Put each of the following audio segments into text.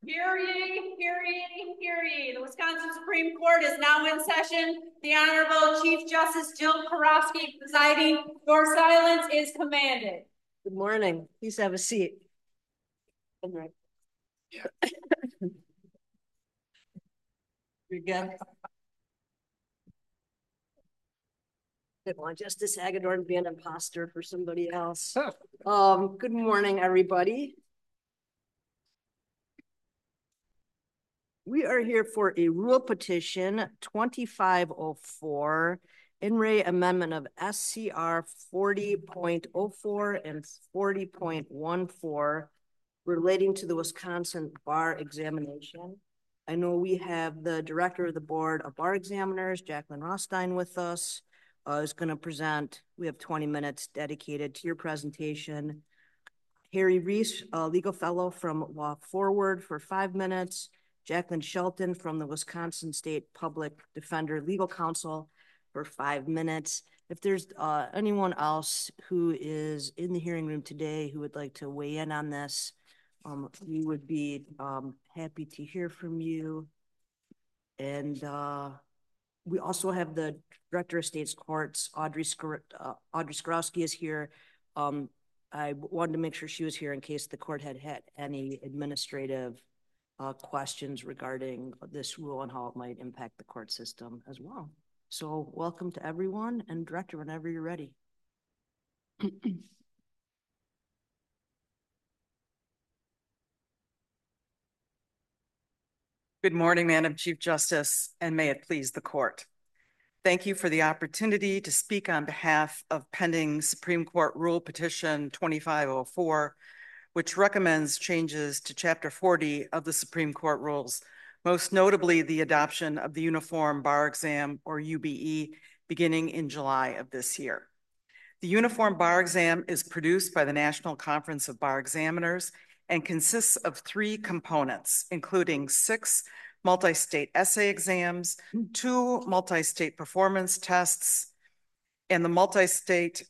Hear ye, hear ye, hear ye. The Wisconsin Supreme Court is now in session. The Honorable Chief Justice Jill Karofsky presiding. Your silence is commanded. Good morning. Please have a seat. Again. Didn't want Justice Hagedorn to be an imposter for somebody else. Good morning, everybody. We are here for a rule petition 2504, in re amendment of SCR 40.04 and 40.14 relating to the Wisconsin bar examination. I know we have the director of the board of bar examiners, Jacqueline Rothstein, with us. Is going to present. We have 20 minutes dedicated to your presentation. Harry Reese, a legal fellow from Law Forward, for 5 minutes. Jacqueline Shelton from the Wisconsin State Public Defender Legal Counsel for 5 minutes. If there's anyone else who is in the hearing room today who would like to weigh in on this, we would be happy to hear from you. And we also have the Director of State's Courts, Audrey Skrowski is here. I wanted to make sure she was here in case the court had any administrative questions regarding this rule and how it might impact the court system as well. So welcome to everyone, and Director, whenever you're ready. Good morning, Madam Chief Justice, and may it please the court. Thank you for the opportunity to speak on behalf of pending Supreme Court Rule Petition 2504, which recommends changes to Chapter 40 of the Supreme Court rules, most notably the adoption of the Uniform Bar Exam, or UBE, beginning in July of this year. The Uniform Bar Exam is produced by the National Conference of Bar Examiners and consists of 3 components, including 6 multi-state essay exams, 2 multi-state performance tests, and the multi-state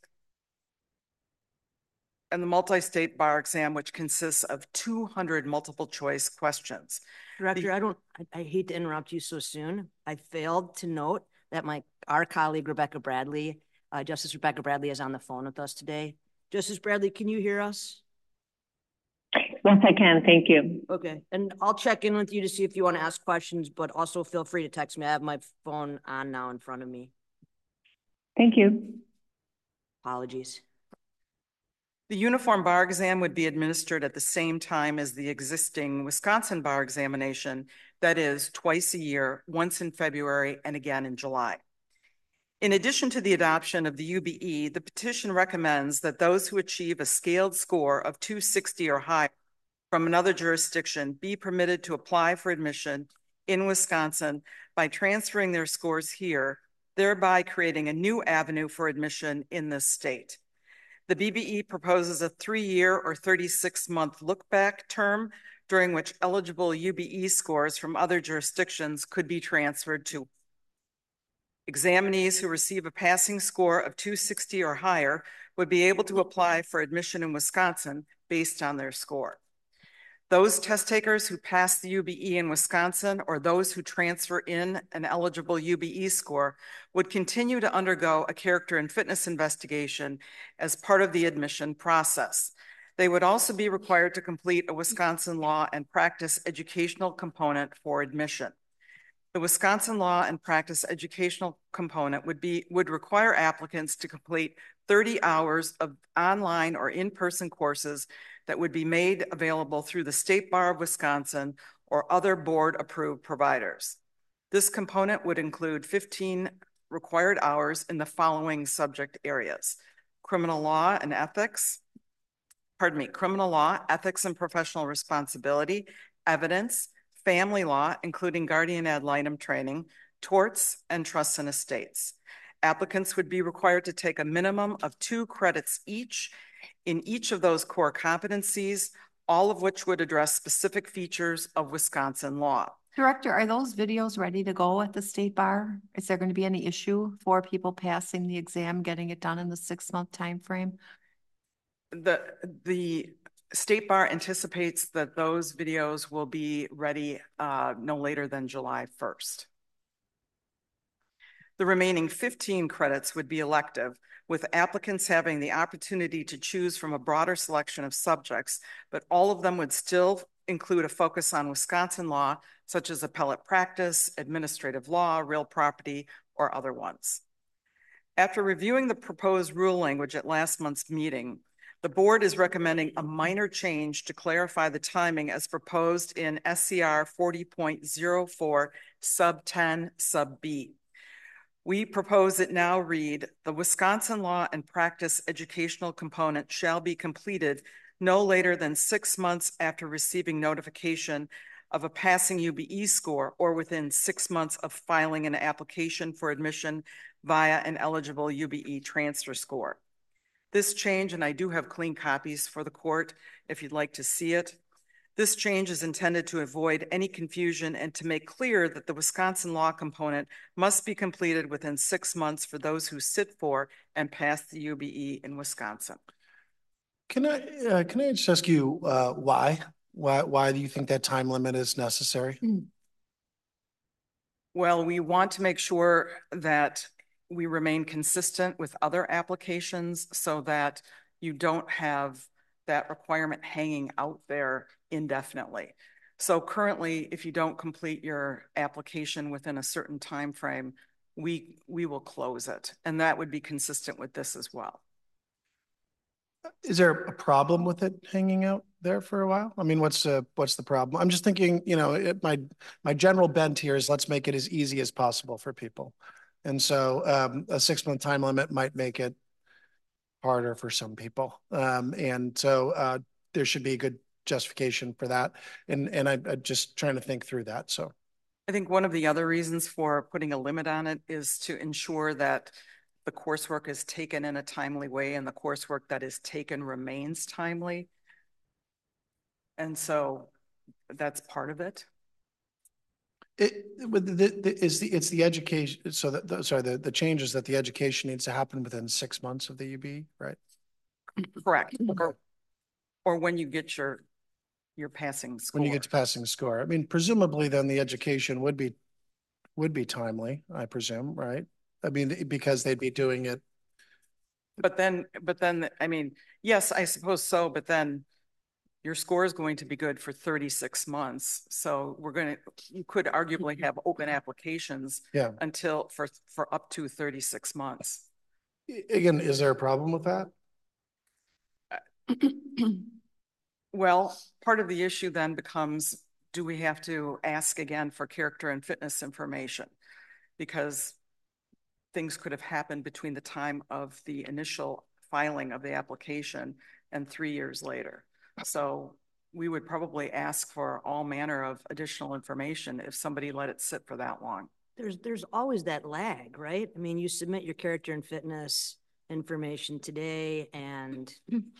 bar exam, which consists of 200 multiple choice questions. Director, I hate to interrupt you so soon. I failed to note that our colleague, Rebecca Bradley, Justice Rebecca Bradley, is on the phone with us today. Justice Bradley, can you hear us? Yes, I can. Thank you. Okay. And I'll check in with you to see if you want to ask questions, but also feel free to text me. I have my phone on now in front of me. Thank you. Apologies. The Uniform Bar Exam would be administered at the same time as the existing Wisconsin bar examination, that is, twice a year, once in February and again in July. In addition to the adoption of the UBE, the petition recommends that those who achieve a scaled score of 260 or higher from another jurisdiction be permitted to apply for admission in Wisconsin by transferring their scores here, thereby creating a new avenue for admission in this state. The BBE proposes a 3-year or 36-month look-back term during which eligible UBE scores from other jurisdictions could be transferred to examinees who receive a passing score of 260 or higher would be able to apply for admission in Wisconsin based on their score. Those test takers who pass the UBE in Wisconsin or those who transfer in an eligible UBE score would continue to undergo a character and fitness investigation as part of the admission process. They would also be required to complete a Wisconsin law and practice educational component for admission. The Wisconsin law and practice educational component would require applicants to complete 30 hours of online or in-person courses that would be made available through the State Bar of Wisconsin or other board-approved providers. This component would include 15 required hours in the following subject areas: criminal law, ethics and professional responsibility, evidence, family law, including guardian ad litem training, torts, and trusts and estates. Applicants would be required to take a minimum of 2 credits each in each of those core competencies, all of which would address specific features of Wisconsin law. Director, are those videos ready to go at the State Bar? Is there going to be any issue for people passing the exam, getting it done in the 6-month time frame? The State Bar anticipates that those videos will be ready no later than July 1st. The remaining 15 credits would be elective, with applicants having the opportunity to choose from a broader selection of subjects, but all of them would still include a focus on Wisconsin law, such as appellate practice, administrative law, real property, or other ones. After reviewing the proposed rule language at last month's meeting, the board is recommending a minor change to clarify the timing as proposed in SCR 40.04 sub 10 sub B. We propose it now read, the Wisconsin law and practice educational component shall be completed no later than 6 months after receiving notification of a passing UBE score or within 6 months of filing an application for admission via an eligible UBE transfer score. This change, and I do have clean copies for the court if you'd like to see it. This change is intended to avoid any confusion and to make clear that the Wisconsin law component must be completed within 6 months for those who sit for and pass the UBE in Wisconsin. Can I just ask you why? Why do you think that time limit is necessary? Well, we want to make sure that we remain consistent with other applications so that you don't have that requirement hanging out there indefinitely. So currently, if you don't complete your application within a certain time frame, we will close it. And that would be consistent with this as well. Is there a problem with it hanging out there for a while? I mean, what's the problem? I'm just thinking, you know, my general bent here is let's make it as easy as possible for people. And so a 6-month time limit might make it harder for some people. And so there should be a good justification for that. And I'm just trying to think through that. So I think one of the other reasons for putting a limit on it is to ensure that the coursework is taken in a timely way and the coursework that is taken remains timely. And so that's part of it. It's the education. So the changes that the education needs to happen within 6 months of the UB, right? Correct. Or when you get your passing score. When you get to passing score. I mean, presumably then the education would be timely, I presume, right? I mean, because they'd be doing it. But then, I mean, yes, I suppose so, but then your score is going to be good for 36 months. So you could arguably have open applications until for up to 36 months. Again, is there a problem with that? Well, part of the issue then becomes, do we have to ask again for character and fitness information? Because things could have happened between the time of the initial filing of the application and 3 years later. So we would probably ask for all manner of additional information if somebody let it sit for that long. There's always that lag, right? I mean, you submit your character and fitness information today and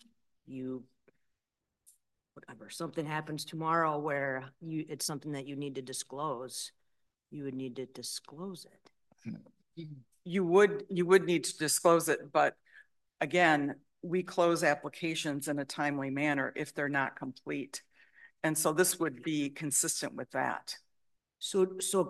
something happens tomorrow where it's something that you need to disclose. You would need to disclose it. You would need to disclose it, but again, we close applications in a timely manner if they're not complete. And so this would be consistent with that. So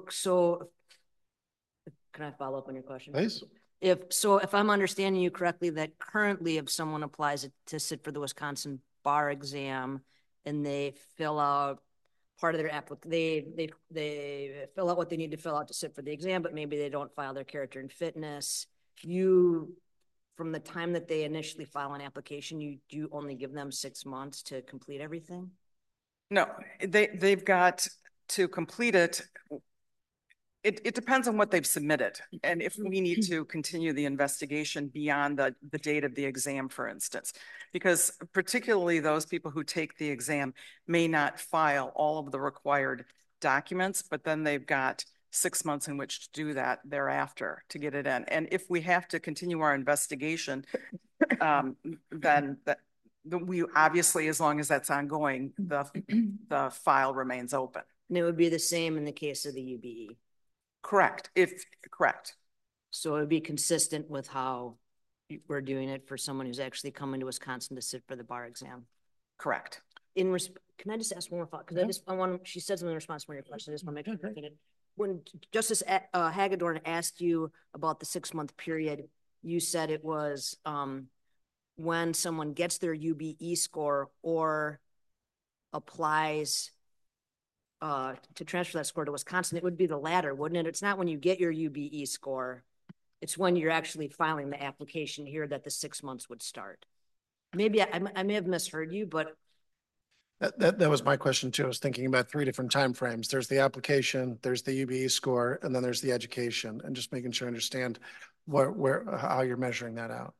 can I follow up on your question? Please. If I'm understanding you correctly, that currently if someone applies to sit for the Wisconsin bar exam and they fill out part of their application, they fill out what they need to fill out to sit for the exam, but maybe they don't file their character and fitness. From the time that they initially file an application, you only give them 6 months to complete everything? No, they've got to complete it. It depends on what they've submitted. And if we need to continue the investigation beyond the date of the exam, for instance, because particularly those people who take the exam may not file all of the required documents, but then they've got 6 months in which to do that thereafter to get it in. And if we have to continue our investigation, then we obviously, as long as that's ongoing, the file remains open. And it would be the same in the case of the UBE. Correct. Correct. So it would be consistent with how we're doing it for someone who's actually coming to Wisconsin to sit for the bar exam. Correct. Can I just ask one more thought? Because she said something in response to one of your questions. I just want to make sure I get it. When Justice Hagedorn asked you about the 6-month period, you said it was when someone gets their UBE score or applies to transfer that score to Wisconsin. It would be the latter, wouldn't it? It's not when you get your UBE score. It's when you're actually filing the application here that the 6 months would start. Maybe I may have misheard you, but that was my question too. I was thinking about 3 different time frames. There's the application, there's the UBE score, and then there's the education, and just making sure I understand how you're measuring that out.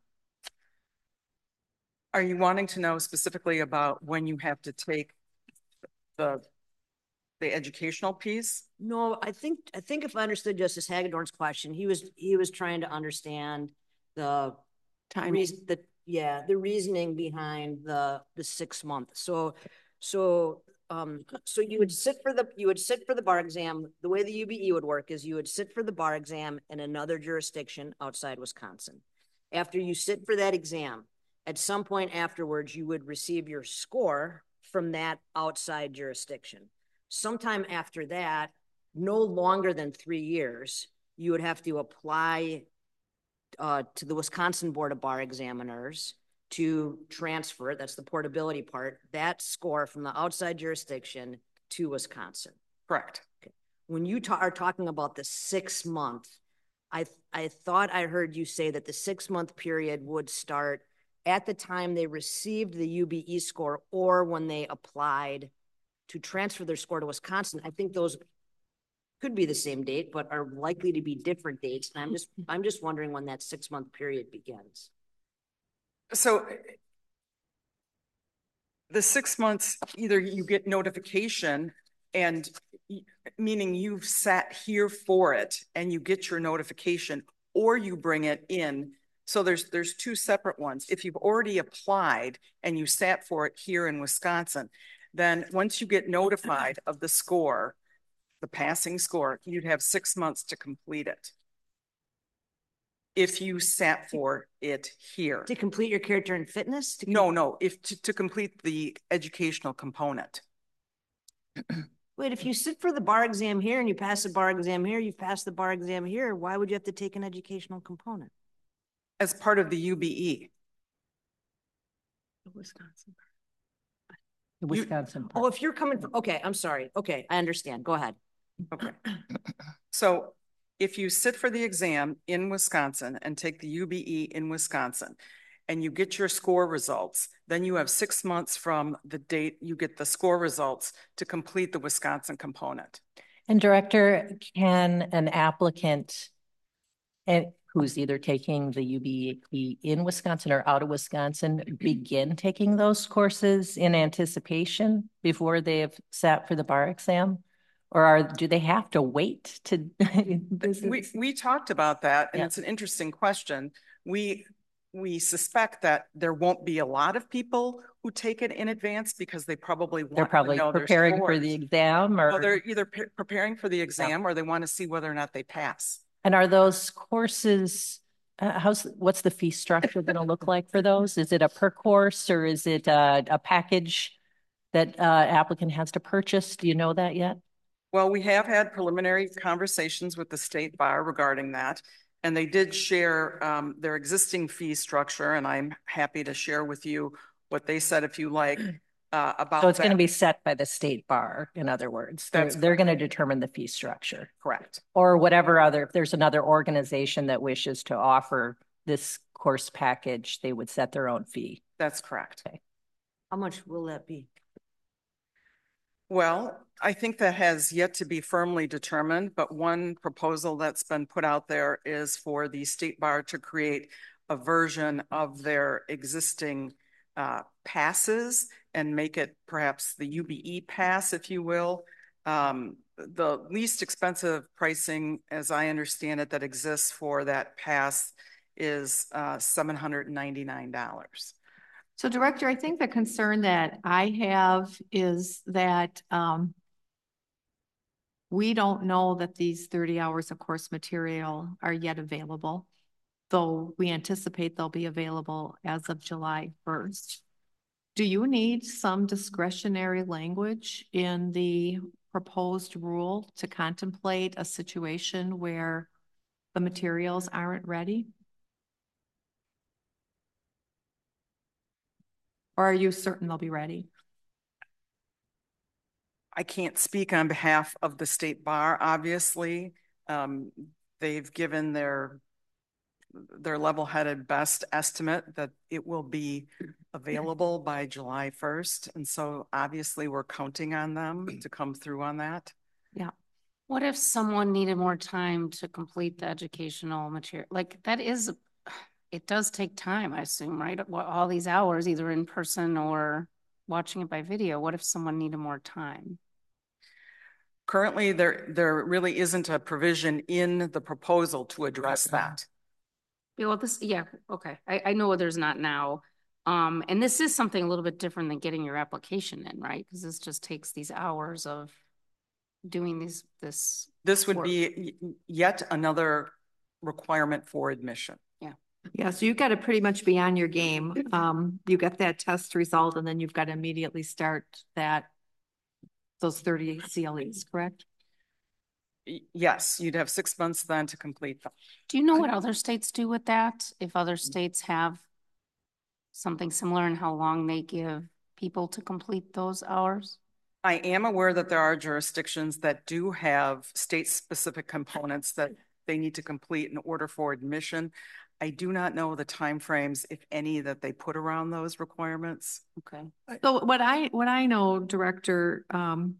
Are you wanting to know specifically about when you have to take the educational piece? No, I think if I understood Justice Hagedorn's question, he was trying to understand the reasoning behind the 6 months. So you would sit for the bar exam. The way the UBE would work is you would sit for the bar exam in another jurisdiction outside Wisconsin. After you sit for that exam, at some point afterwards, you would receive your score from that outside jurisdiction. Sometime after that, no longer than 3 years, you would have to apply to the Wisconsin Board of Bar Examiners to transfer, that's the portability part, that score from the outside jurisdiction to Wisconsin. Correct. Okay. When you are talking about the 6 month, I thought I heard you say that the 6 month period would start at the time they received the UBE score or when they applied to transfer their score to Wisconsin. I think those could be the same date, but are likely to be different dates. And I'm just wondering when that 6 month period begins. So the 6 months, either you get notification and meaning you've sat here for it and you get your notification, or you bring it in. So there's 2 separate ones. If you've already applied and you sat for it here in Wisconsin, then once you get notified of the score, the passing score, you'd have 6 months to complete it. If you sat for it here. To complete your character and fitness? No, to complete the educational component. Wait, if you sit for the bar exam here and you pass the bar exam here, you've passed the bar exam here, why would you have to take an educational component? As part of the UBE. The Wisconsin part. Oh, if you're coming from, okay, I'm sorry. Okay, I understand. Go ahead. Okay. So if you sit for the exam in Wisconsin and take the UBE in Wisconsin and you get your score results, then you have 6 months from the date you get the score results to complete the Wisconsin component. And Director, can an applicant who's either taking the UBE in Wisconsin or out of Wisconsin begin taking those courses in anticipation before they have sat for the bar exam? Or do they have to wait to? We talked about that, and it's an interesting question. We suspect that there won't be a lot of people who take it in advance because they probably want to know preparing for the exam, or they're either preparing for the exam or they want to see whether or not they pass. And are those courses? What's the fee structure going to look like for those? Is it a per course or is it a package that applicant has to purchase? Do you know that yet? Well, we have had preliminary conversations with the state bar regarding that, and they did share their existing fee structure, and I'm happy to share with you what they said if you like about So it's going to be set by the state bar, in other words. They're going to determine the fee structure. Correct. Or whatever if there's another organization that wishes to offer this course package, they would set their own fee. That's correct. Okay. How much will that be? Well, I think that has yet to be firmly determined, but one proposal that's been put out there is for the state bar to create a version of their existing passes and make it perhaps the UBE pass, if you will. The least expensive pricing, as I understand it, that exists for that pass is $799. So Director, I think the concern that I have is that we don't know that these 30 hours of course material are yet available, though we anticipate they'll be available as of July 1st. Do you need some discretionary language in the proposed rule to contemplate a situation where the materials aren't ready? Or are you certain they'll be ready? I can't speak on behalf of the state bar, obviously. They've given their level-headed best estimate that it will be available by July 1st. And so obviously we're counting on them to come through on that. Yeah. What if someone needed more time to complete the educational material? Like it does take time, I assume, right? All these hours, either in person or watching it by video. What if someone needed more time? Currently, there really isn't a provision in the proposal to address that. Well, okay. I know there's not now. And this is something a little bit different than getting your application in, right? Because this just takes these hours of doing this. This would work. be yet another requirement for admission. Yeah, so you've got to pretty much be on your game. You get that test result and then you've got to immediately start those 30 CLEs, correct? Yes, you'd have 6 months then to complete them. Do you know what other states do with that? If other states have something similar and how long they give people to complete those hours? I am aware that there are jurisdictions that do have state-specific components that they need to complete in order for admission. I do not know the timeframes, if any, that they put around those requirements. Okay. So what I know, Director, and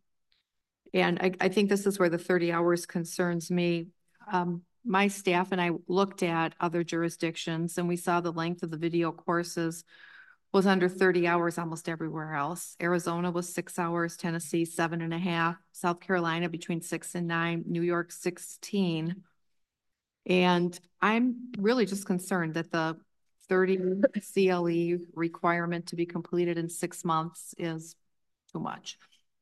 I think this is where the 30 hours concerns me. My staff and I looked at other jurisdictions and we saw the length of the video courses was under 30 hours almost everywhere else. Arizona was 6 hours, Tennessee 7.5, South Carolina between 6 and 9, New York 16. And I'm really just concerned that the 30 CLE requirement to be completed in 6 months is too much.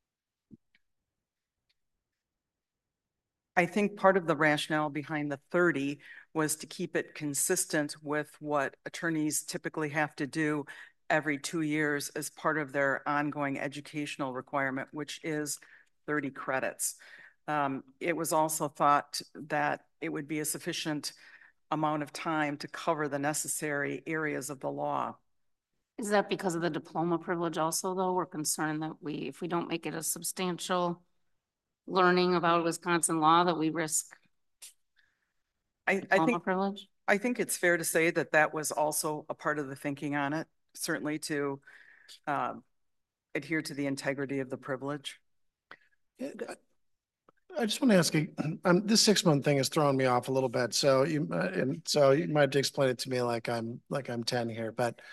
I think part of the rationale behind the 30 was to keep it consistent with what attorneys typically have to do every 2 years as part of their ongoing educational requirement, which is 30 credits. It was also thought that it would be a sufficient amount of time to cover the necessary areas of the law. Is that because of the diploma privilege also, though? We're concerned that if we don't make it a substantial learning about Wisconsin law, that we risk diploma privilege? I think it's fair to say that that was also a part of the thinking on it, certainly to adhere to the integrity of the privilege. I just want to ask you, this 6 month thing is throwing me off a little bit. So you might have to explain it to me like I'm 10 here. But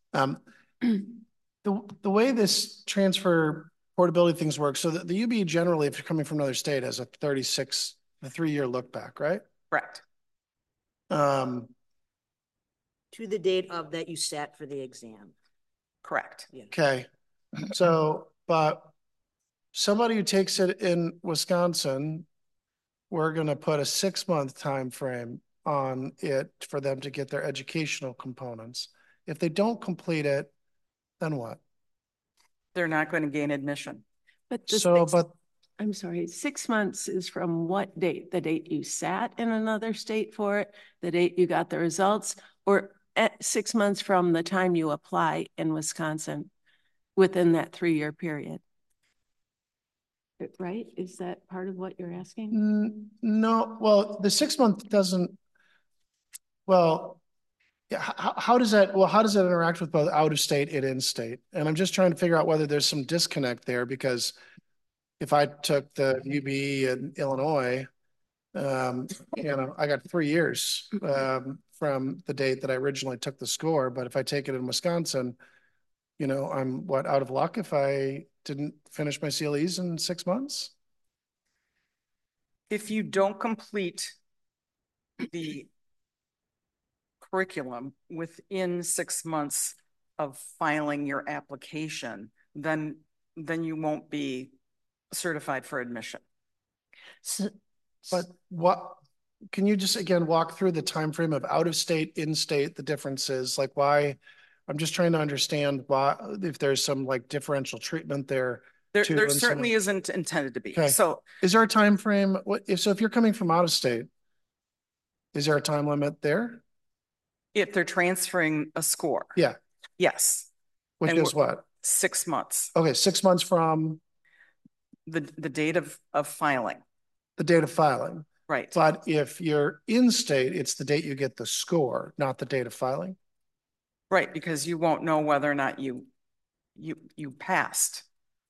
the way this transfer portability things work, so the UB generally, if you're coming from another state, has a 3-year look back, right? Correct. To the date of that you sat for the exam. Correct. Yeah. Okay. So, but somebody who takes it in Wisconsin, we're going to put a 6 month time frame on it for them to get their educational components. If they don't complete it, then what? They're not going to gain admission. But I'm sorry, 6 months is from what date? The date you sat in another state for it, the date you got the results, or at 6 months from the time you apply in Wisconsin within that 3-year period? Right? Is that part of what you're asking? No, well, the 6 month doesn't, well, yeah, how does that interact with both out of state and in state? And I'm just trying to figure out whether there's some disconnect there, because if I took the UB in Illinois, I got 3 years from the date that I originally took the score. But if I take it in Wisconsin, I'm out of luck if I didn't finish my CLEs in 6 months? If you don't complete the curriculum within 6 months of filing your application, then you won't be certified for admission. But what can you just again walk through the time frame of out of state, in state, the differences? Like why I'm just trying to understand why, if there's some like differential treatment there. There certainly isn't intended to be. Okay. So is there a time frame? If you're coming from out of state, is there a time limit there? If they're transferring a score. Yeah. Yes. Which is what? 6 months. Okay, 6 months from the date of filing. The date of filing. Right. But if you're in state, it's the date you get the score, not the date of filing. Right, because you won't know whether or not you passed.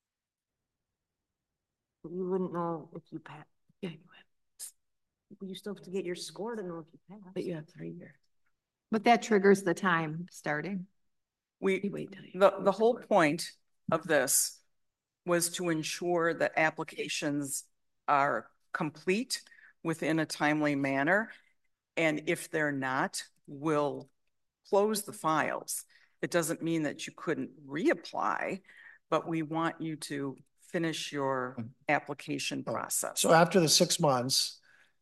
You wouldn't know if you passed. Yeah, you would. You still have to get your score to know if you passed. But you have 3 years. But that triggers the time starting. The whole point of this was to ensure that applications are complete within a timely manner. And if they're not, we'll close the files. It doesn't mean that you couldn't reapply, but we want you to finish your application process. So after the 6 months,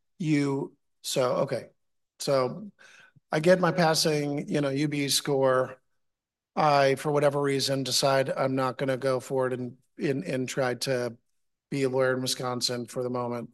okay. So I get my passing, UB score. I, for whatever reason, decide I'm not going to go forward and try to be a lawyer in Wisconsin for the moment.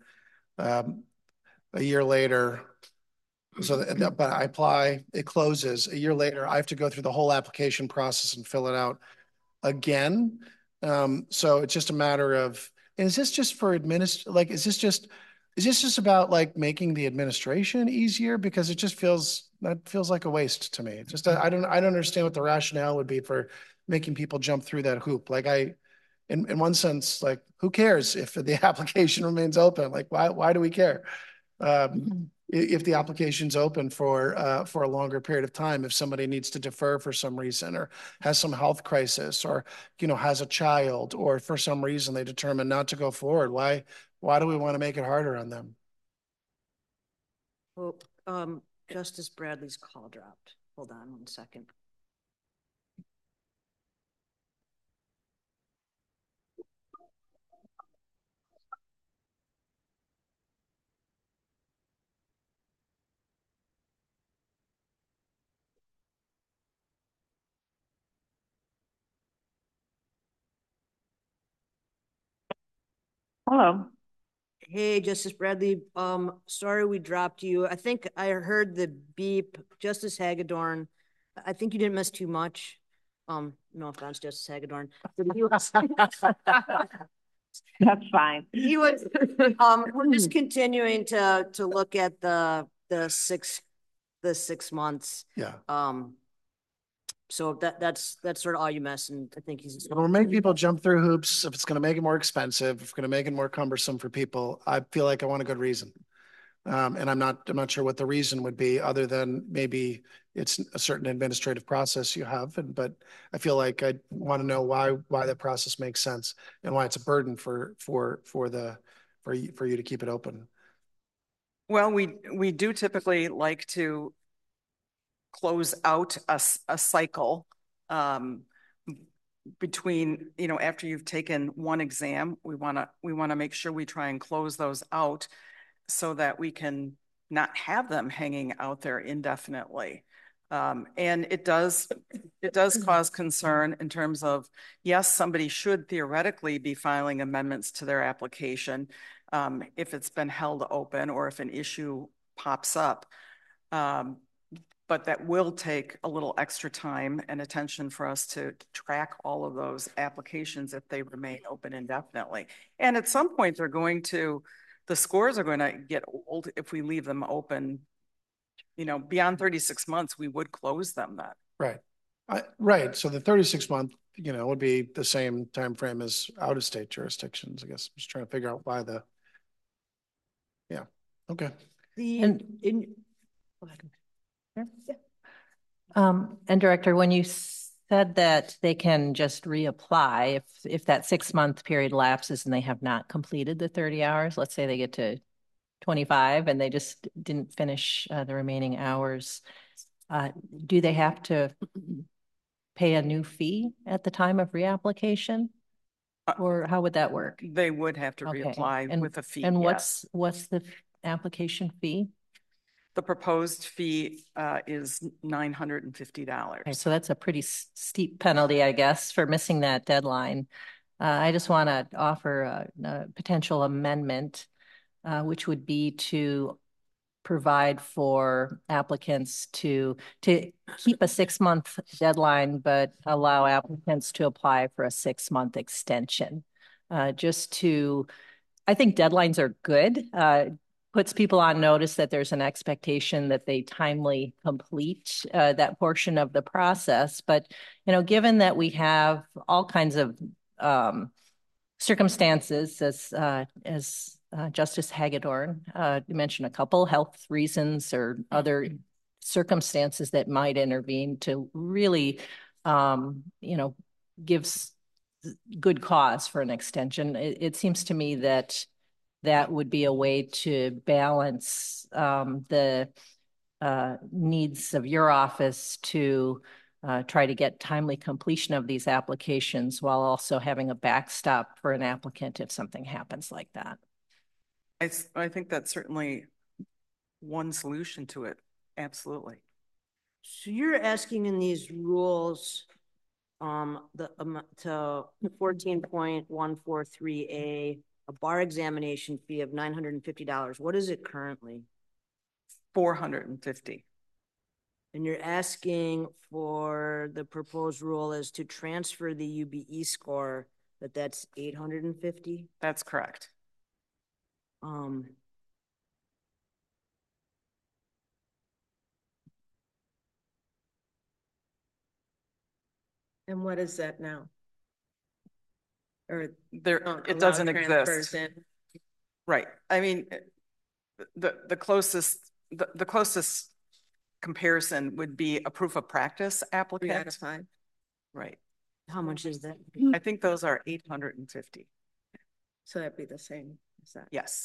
A year later, but I apply, it closes. A year later, I have to go through the whole application process and fill it out again. So it's just a matter of, and is this just for is this just about like making the administration easier? Because that feels like a waste to me. It's just, I don't understand what the rationale would be for making people jump through that hoop. Like in one sense, like who cares if the application remains open? Like why do we care? If the application's open for a longer period of time, if somebody needs to defer for some reason or has some health crisis or, has a child or for some reason they determine not to go forward, why do we want to make it harder on them? Well, Justice Bradley's call dropped. Hold on 1 second. Hello. Hey, Justice Bradley. Sorry we dropped you. I think I heard the beep. Justice Hagedorn, I think you didn't miss too much. No offense, Justice Hagedorn. That's fine. He was we're just continuing to look at the 6 months. Yeah. So that's sort of all you miss, and I think he's. We'll make people jump through hoops. If it's going to make it more expensive, if it's going to make it more cumbersome for people, I feel like I want a good reason. And I'm not sure what the reason would be, other than maybe it's a certain administrative process you have. But I feel like I want to know why that process makes sense and why it's a burden for you to keep it open. Well, we do typically like to close out a cycle between, after you've taken one exam. We want to make sure we try and close those out so that we can not have them hanging out there indefinitely. And it does cause concern in terms of, yes, somebody should theoretically be filing amendments to their application if it's been held open or if an issue pops up. But that will take a little extra time and attention for us to track all of those applications if they remain open indefinitely. And at some point, the scores are going to get old if we leave them open. Beyond 36 months, we would close them then. Right. Right. So the 36-month, would be the same time frame as out-of-state jurisdictions. I guess I'm just trying to figure out why yeah. Okay. Go ahead. And Director, when you said that they can just reapply if that 6-month period lapses and they have not completed the 30 hours, let's say they get to 25 and they just didn't finish the remaining hours, do they have to pay a new fee at the time of reapplication? Or how would that work? They would have to reapply with a fee. And what's the application fee? The proposed fee is $950. Okay, so that's a pretty steep penalty, I guess, for missing that deadline. I just want to offer a potential amendment, which would be to provide for applicants to keep a 6-month deadline, but allow applicants to apply for a 6-month extension. I think deadlines are good. Puts people on notice that there's an expectation that they timely complete that portion of the process. But, given that we have all kinds of circumstances, as Justice Hagedorn mentioned, a couple health reasons or other circumstances that might intervene to really, gives good cause for an extension. It seems to me that would be a way to balance the needs of your office to try to get timely completion of these applications while also having a backstop for an applicant if something happens like that. I think that's certainly one solution to it. Absolutely. So you're asking in these rules to 14.143A, a bar examination fee of $950. What is it currently? $450. And you're asking for the proposed rule is to transfer the UBE score, but that's $850? That's correct. And what is that now? Or it doesn't exist. Right. I mean, the closest comparison would be a proof of practice applicant. Right. How much is that? I think those are $850. So that'd be the same as that. Yes.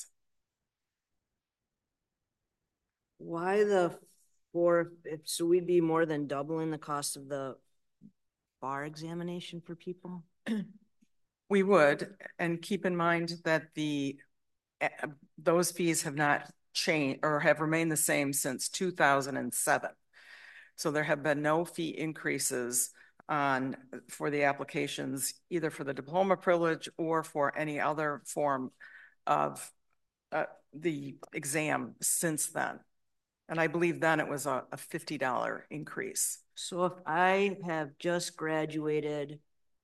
Why the so we'd be more than doubling the cost of the bar examination for people? We would, and keep in mind that those fees have not changed or have remained the same since 2007. So there have been no fee increases for the applications, either for the diploma privilege or for any other form of the exam since then. And I believe then it was a $50 increase. So if I have just graduated,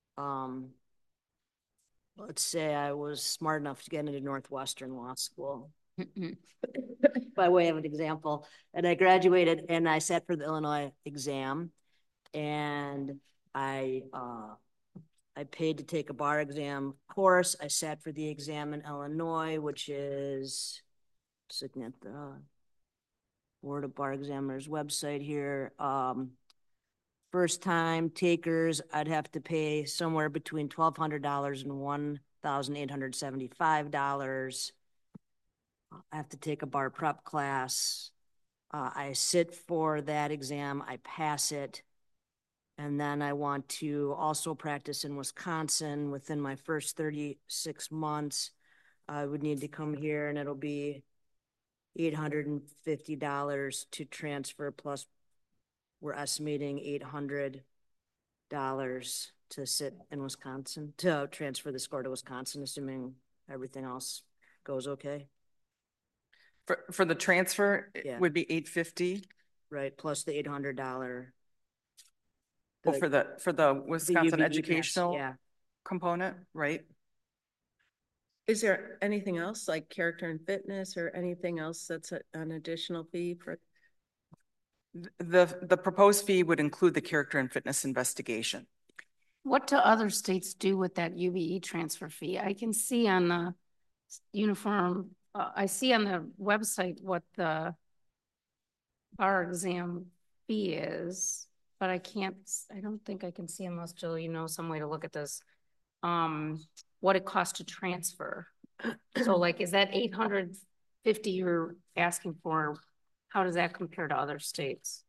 let's say I was smart enough to get into Northwestern Law School, by way of an example, and I graduated and I sat for the Illinois exam, and I paid to take a bar exam course. I sat for the exam in Illinois, which is, just looking at the Board of Bar Examiners website here. First time takers, I'd have to pay somewhere between $1,200 and $1,875. I have to take a bar prep class. I sit for that exam, I pass it. And then I want to also practice in Wisconsin within my first 36 months. I would need to come here, and it'll be $850 to transfer, plus we're estimating $800 to sit in Wisconsin, to transfer the score to Wisconsin, assuming everything else goes okay. For the transfer, it would be $850. Right, plus the $800. Well, for the Wisconsin educational component, right? Is there anything else like character and fitness or anything else that's an additional fee for? The proposed fee would include the character and fitness investigation. What do other states do with that UBE transfer fee? I can see on the uniform, I see on the website what the bar exam fee is, but I don't think I can see, unless Jill, you know some way to look at this, what it costs to transfer. So like, is that $850 you're asking for? How does that compare to other states?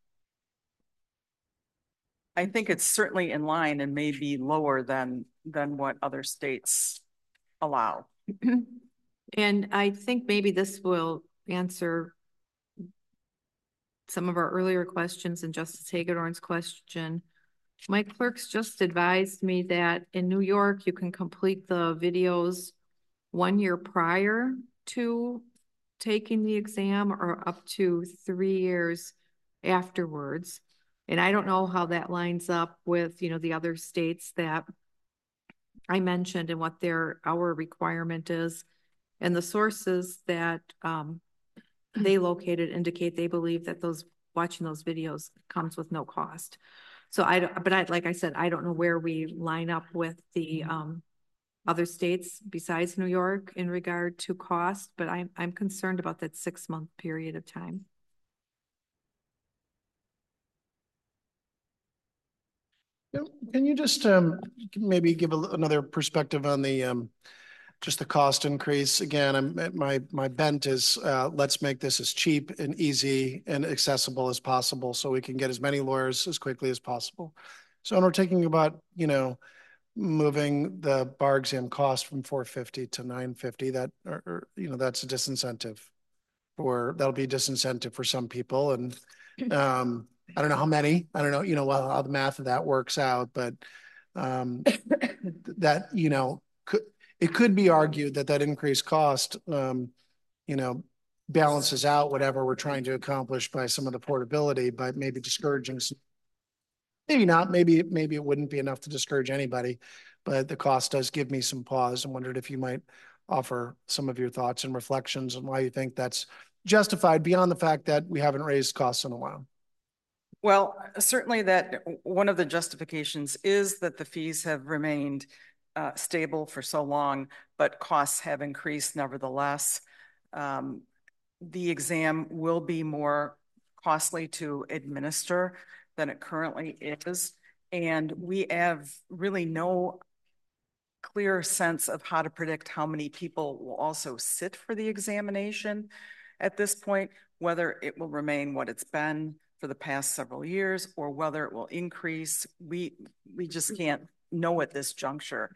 I think it's certainly in line and may be lower than what other states allow. And I think maybe this will answer some of our earlier questions and Justice Hagedorn's question, my clerks just advised me that in New York, you can complete the videos 1 year prior to taking the exam or up to 3 years afterwards. And I don't know how that lines up with, the other states that I mentioned and what our requirement is. And the sources that they located indicate they believe that watching those videos comes with no cost. So like I said, I don't know where we line up with the other states besides New York in regard to cost, but I'm concerned about that 6-month period of time. Can you just maybe give another perspective on the just the cost increase? Again, my bent is let's make this as cheap and easy and accessible as possible so we can get as many lawyers as quickly as possible. So when we're thinking about, moving the bar exam cost from $450 to $950, that's a disincentive that'll be a disincentive for some people. And I don't know how many, I don't know, how the math of that works out, but that, it could be argued that increased cost, balances out whatever we're trying to accomplish by some of the portability, but maybe discouraging some. Maybe not. Maybe it wouldn't be enough to discourage anybody, but the cost does give me some pause. I wondered if you might offer some of your thoughts and reflections on why you think that's justified beyond the fact that we haven't raised costs in a while. Well, certainly that one of the justifications is that the fees have remained stable for so long, but costs have increased nevertheless. The exam will be more costly to administer than it currently is. And we have really no clear sense of how to predict how many people will also sit for the examination at this point, whether it will remain what it's been for the past several years or whether it will increase. We just can't know at this juncture.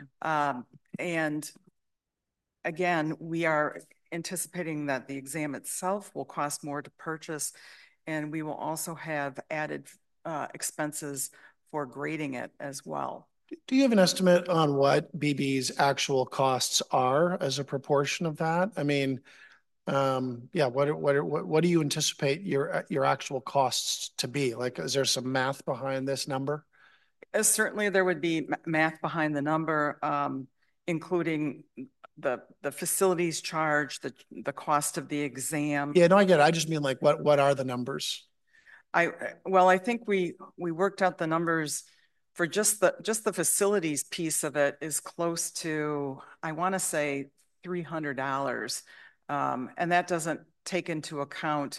And again, we are anticipating that the exam itself will cost more to purchase, and we will also have added expenses for grading it as well. Do you have an estimate on what BB's actual costs are as a proportion of that? I mean, yeah, what do you anticipate your actual costs to be? Like, is there some math behind this number? Certainly there would be math behind the number, including the facilities charge, the cost of the exam. Yeah, no, I get it. I just mean like what are the numbers? I think we worked out the numbers for just the facilities piece of it is close to, I want to say $300. And that doesn't take into account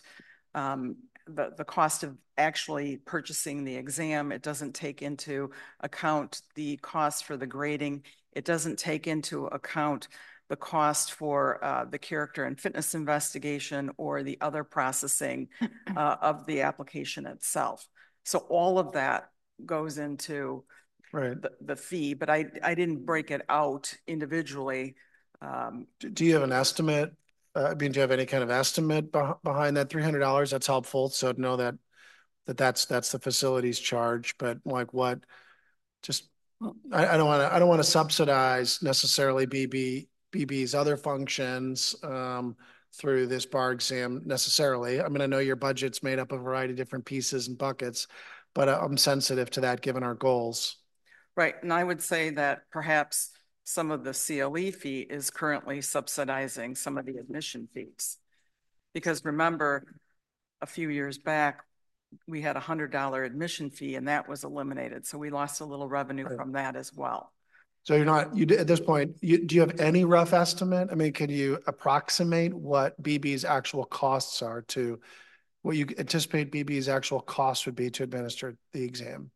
the cost of actually purchasing the exam. It doesn't take into account the cost for the grading. It doesn't take into account the cost for the character and fitness investigation or the other processing of the application itself. So all of that goes into the fee, but I didn't break it out individually. Do you have an estimate? I mean, do you have any kind of estimate behind that $300? That's helpful. So to know that's the facilities charge, but like what? Just I don't want to subsidize necessarily BB's other functions through this bar exam necessarily. I mean, I know your budget's made up of a variety of different pieces and buckets, but I'm sensitive to that given our goals. Right, and I would say that perhaps some of the CLE fee is currently subsidizing some of the admission fees. Because remember, a few years back, we had a $100 admission fee and that was eliminated. So we lost a little revenue from that as well. So at this point, do you have any rough estimate? I mean, can you approximate what BB's actual costs are to what you anticipate BB's actual cost would be to administer the exam?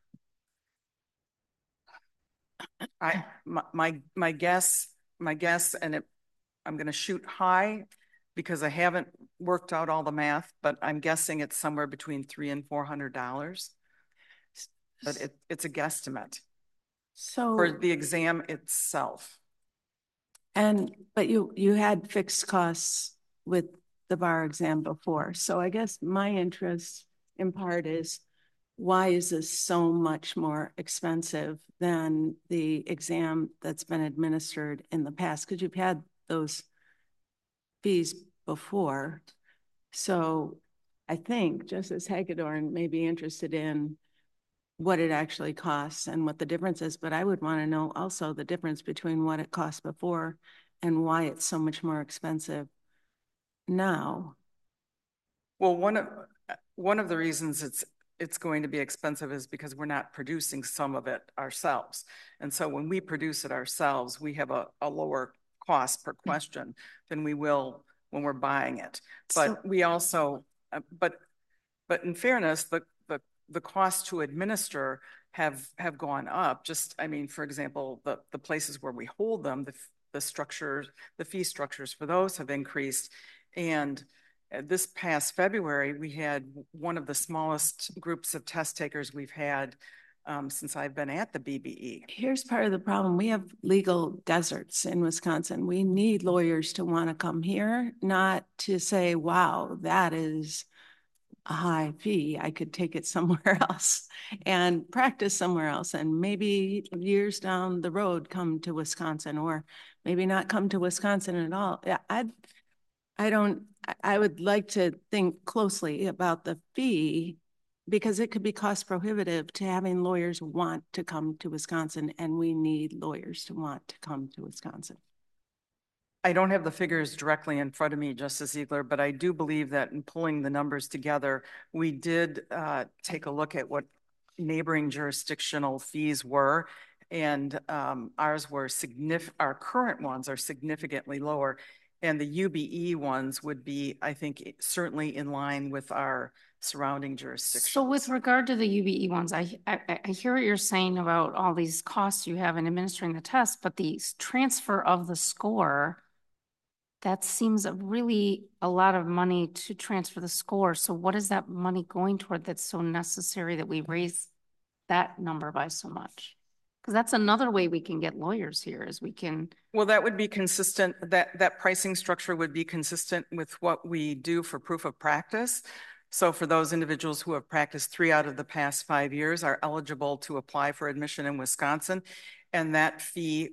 My guess, and I'm going to shoot high because I haven't worked out all the math, but I'm guessing it's somewhere between $300 and $400. But it's a guesstimate. So for the exam itself. But you had fixed costs with the bar exam before. So I guess my interest in part is, why is this so much more expensive than the exam that's been administered in the past? Because you've had those fees before. So I think Justice Hagedorn may be interested in what it actually costs and what the difference is, but I would want to know also the difference between what it cost before and why it's so much more expensive now. Well, one of the reasons it's going to be expensive is because we're not producing some of it ourselves. And so when we produce it ourselves, we have a lower cost per question than we will when we're buying it. But we also, but in fairness, the cost to administer have gone up. Just, I mean, for example, the places where we hold them, the structures, the fee structures for those have increased. And this past February, we had one of the smallest groups of test takers we've had since I've been at the BBE. Here's part of the problem. We have legal deserts in Wisconsin. We need lawyers to want to come here, not to say, wow, that is a high fee. I could take it somewhere else and practice somewhere else. And maybe years down the road, come to Wisconsin, or maybe not come to Wisconsin at all. Yeah, I would like to think closely about the fee, because it could be cost prohibitive to having lawyers want to come to Wisconsin, and we need lawyers to want to come to Wisconsin. I don't have the figures directly in front of me, Justice Ziegler, but I do believe that in pulling the numbers together, we did take a look at what neighboring jurisdictional fees were, and ours were our current ones are significantly lower. And the UBE ones would be, I think, certainly in line with our surrounding jurisdictions. So with regard to the UBE ones, I hear what you're saying about all these costs you have in administering the test, but the transfer of the score, that seems really a lot of money to transfer the score. So what is that money going toward that's so necessary that we raise that number by so much? Because that's another way we can get lawyers here, is we can. Well, that would be consistent, that pricing structure would be consistent with what we do for proof of practice. So for those individuals who have practiced 3 out of the past 5 years are eligible to apply for admission in Wisconsin. And that fee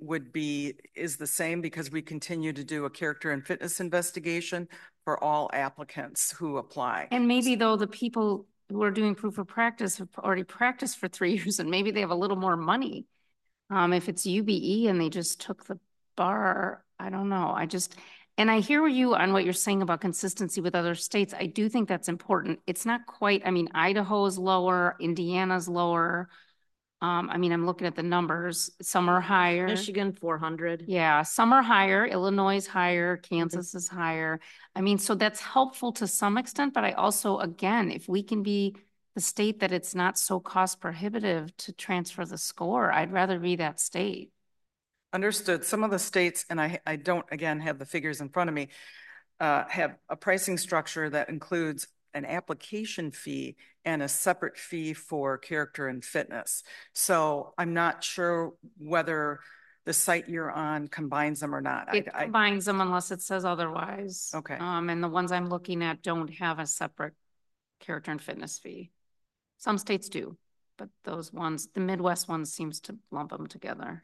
is the same, because we continue to do a character and fitness investigation for all applicants who apply. And maybe though the people who are doing proof of practice have already practiced for 3 years, and maybe they have a little more money. If it's UBE and they just took the bar, I don't know. And I hear you on what you're saying about consistency with other states. I do think that's important. It's not quite, I mean, Idaho's lower, Indiana's lower. I mean, I'm looking at the numbers. Some are higher. Michigan, 400. Yeah, some are higher. Illinois is higher. Kansas is higher. I mean, so that's helpful to some extent, but I also, again, if we can be the state that it's not so cost prohibitive to transfer the score, I'd rather be that state. Understood. Some of the states, and I don't, again, have the figures in front of me, have a pricing structure that includes an application fee and a separate fee for character and fitness. So I'm not sure whether the site you're on combines them or not. It combines them unless it says otherwise. Okay. And the ones I'm looking at don't have a separate character and fitness fee. Some states do, but those ones, the Midwest ones, seems to lump them together.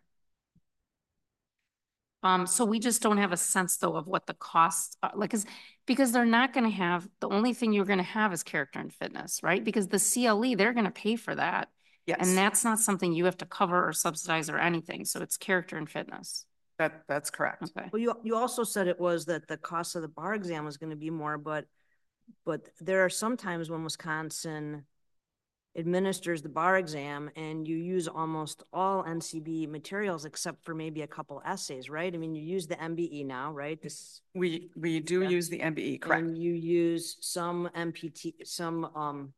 So we just don't have a sense though of what the costs are, like, because they're not going to have, the only thing you're going to have is character and fitness, right? Because the CLE, they're going to pay for that. Yes. And that's not something you have to cover or subsidize or anything. So it's character and fitness. That's correct. Okay. Well, you also said it was that the cost of the bar exam was going to be more, but there are some times when Wisconsin administers the bar exam and you use almost all NCB materials except for maybe a couple essays, right? I mean, you use the MBE now, right? We do use the MBE, correct? And you use some MPT, some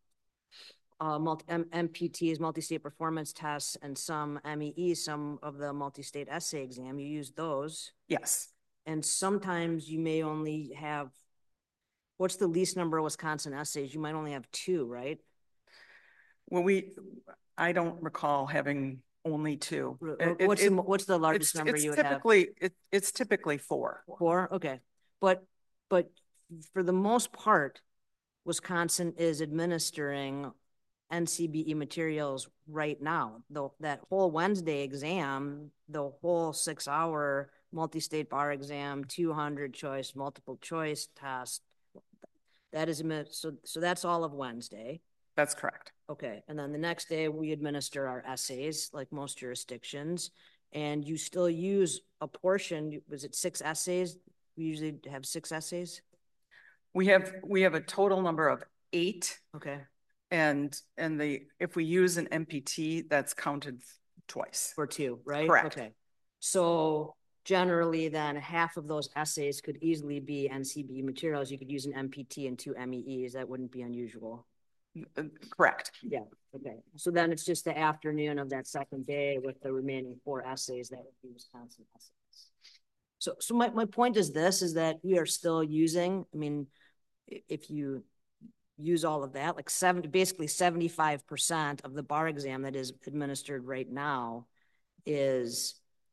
MPTs, multi-state performance tests, and some MEEs, some of the multi-state essay exam. You use those. Yes. And sometimes you may only have, what's the least number of Wisconsin essays? You might only have 2, right? Well, I don't recall having only 2. What's the largest number you would have? It's typically 4. 4, okay. But for the most part, Wisconsin is administering NCBE materials right now. Though that whole Wednesday exam, the whole 6-hour multi-state bar exam, 200 choice, multiple choice test, that is, so that's all of Wednesday. That's correct. Okay, and then the next day we administer our essays like most jurisdictions, and you still use a portion, was it 6 essays? We usually have 6 essays. We have a total number of 8. Okay. And if we use an MPT, that's counted twice. For 2, right? Correct. Okay. So generally then half of those essays could easily be NCBE materials. You could use an MPT and 2 MEEs. That wouldn't be unusual. Correct. Yeah. Okay. So then it's just the afternoon of that second day with the remaining 4 essays that would be Wisconsin essays. So my point is this, is that we are still using, I mean, if you use all of that, like basically 75% of the bar exam that is administered right now is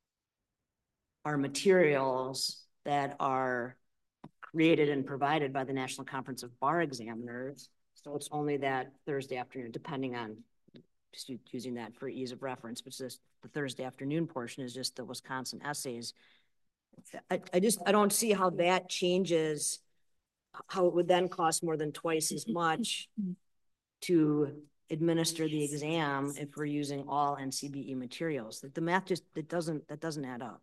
our materials that are created and provided by the National Conference of Bar Examiners. So it's only that Thursday afternoon, depending on, just using that for ease of reference, but just the Thursday afternoon portion is just the Wisconsin essays. I don't see how that changes, how it would then cost more than twice as much to administer the exam if we're using all NCBE materials. The math just, that doesn't add up.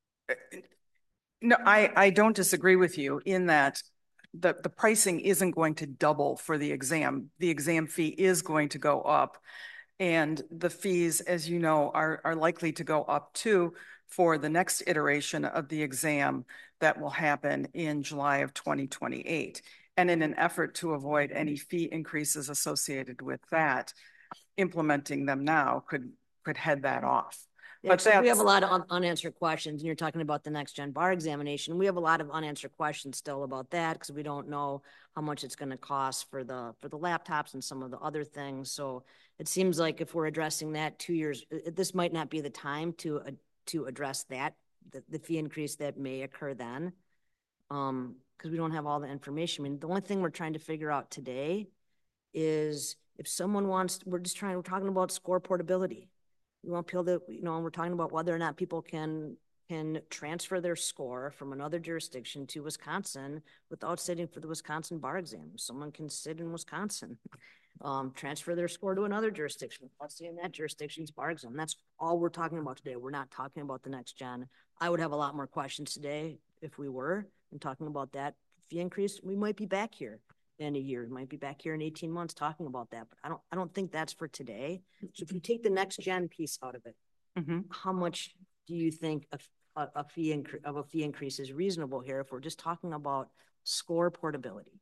No, I don't disagree with you in that the pricing isn't going to double for the exam. The exam fee is going to go up, and the fees, as you know, are likely to go up too for the next iteration of the exam that will happen in July of 2028. And in an effort to avoid any fee increases associated with that, implementing them now could head that off. Yeah, but we have a lot of unanswered questions, and you're talking about the next gen bar examination. We have a lot of unanswered questions still about that because we don't know how much it's going to cost for the laptops and some of the other things. So it seems like if we're addressing that 2 years, this might not be the time to address that, the fee increase that may occur then, because we don't have all the information. I mean, the only thing we're trying to figure out today is if someone wants, we're talking about score portability. We want people to, we're talking about whether or not people can transfer their score from another jurisdiction to Wisconsin without sitting for the Wisconsin bar exam. Someone can sit in Wisconsin, transfer their score to another jurisdiction without sitting in that jurisdiction's bar exam. That's all we're talking about today. We're not talking about the next gen. I would have a lot more questions today if we were and talking about that fee increase. We might be back here in a year. We might be back here in 18 months talking about that, but I don't think that's for today. So if you take the next gen piece out of it, how much do you think a fee increase is reasonable here if we're just talking about score portability?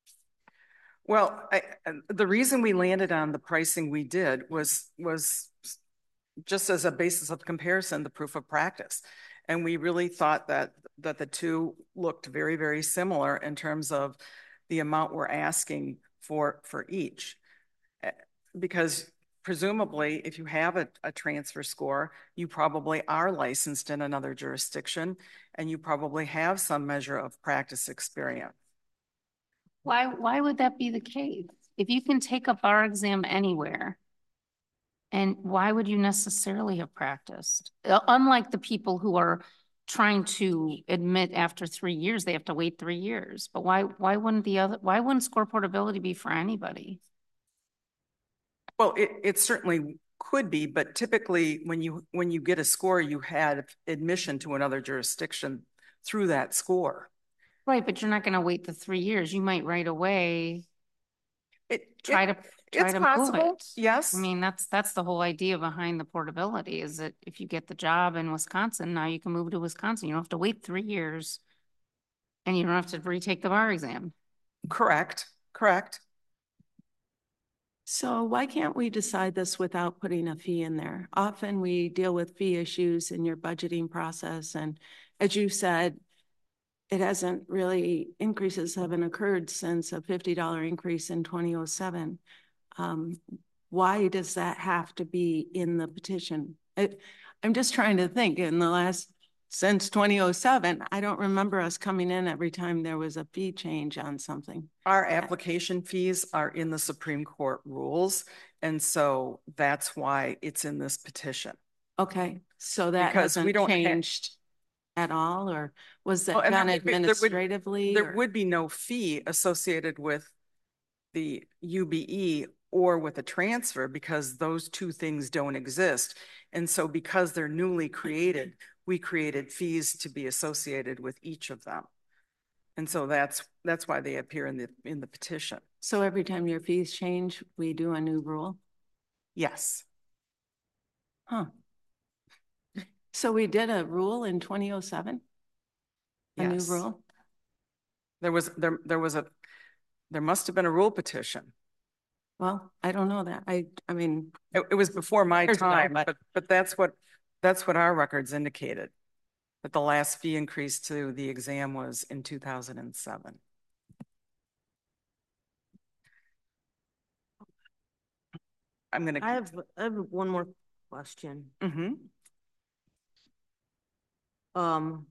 Well, the reason we landed on the pricing we did was just as a basis of comparison, the proof of practice. And we really thought that the two looked very, very similar in terms of the amount we're asking for each. Because presumably, if you have a transfer score, you probably are licensed in another jurisdiction, and you probably have some measure of practice experience. Why would that be the case? If you can take a bar exam anywhere, and why would you necessarily have practiced? Unlike the people who are trying to admit after 3 years, they have to wait 3 years. But why wouldn't score portability be for anybody? Well, it certainly could be, but typically when you get a score, you had admission to another jurisdiction through that score. Right, but you're not going to wait the 3 years. You might right away try to move it. Yes. I mean, that's the whole idea behind the portability, is that if you get the job in Wisconsin, now you can move to Wisconsin. You don't have to wait 3 years, and you don't have to retake the bar exam. Correct. So why can't we decide this without putting a fee in there? Often we deal with fee issues in your budgeting process. And as you said, increases haven't occurred since a $50 increase in 2007. Why does that have to be in the petition? I'm just trying to think in the last since 2007, I don't remember us coming in every time there was a fee change on something. Our application fees are in the Supreme Court rules, and so that's why it's in this petition. Okay, so that Because we hasn't don't changed at all, or was that Well, and done there would be- administratively? There or- would be no fee associated with the UBE or with a transfer because those two things don't exist. And so because they're newly created, we created fees to be associated with each of them. And so that's why they appear in the petition. So every time your fees change, we do a new rule? Yes. Huh. So we did a rule in 2007? A Yes. new rule? There must have been a rule petition. Well, I don't know that. I mean, It was before my Years ago, time, but- but that's what our records indicated. That the last fee increase to the exam was in 2007. I'm gonna. I have one more question. Mm-hmm. I'm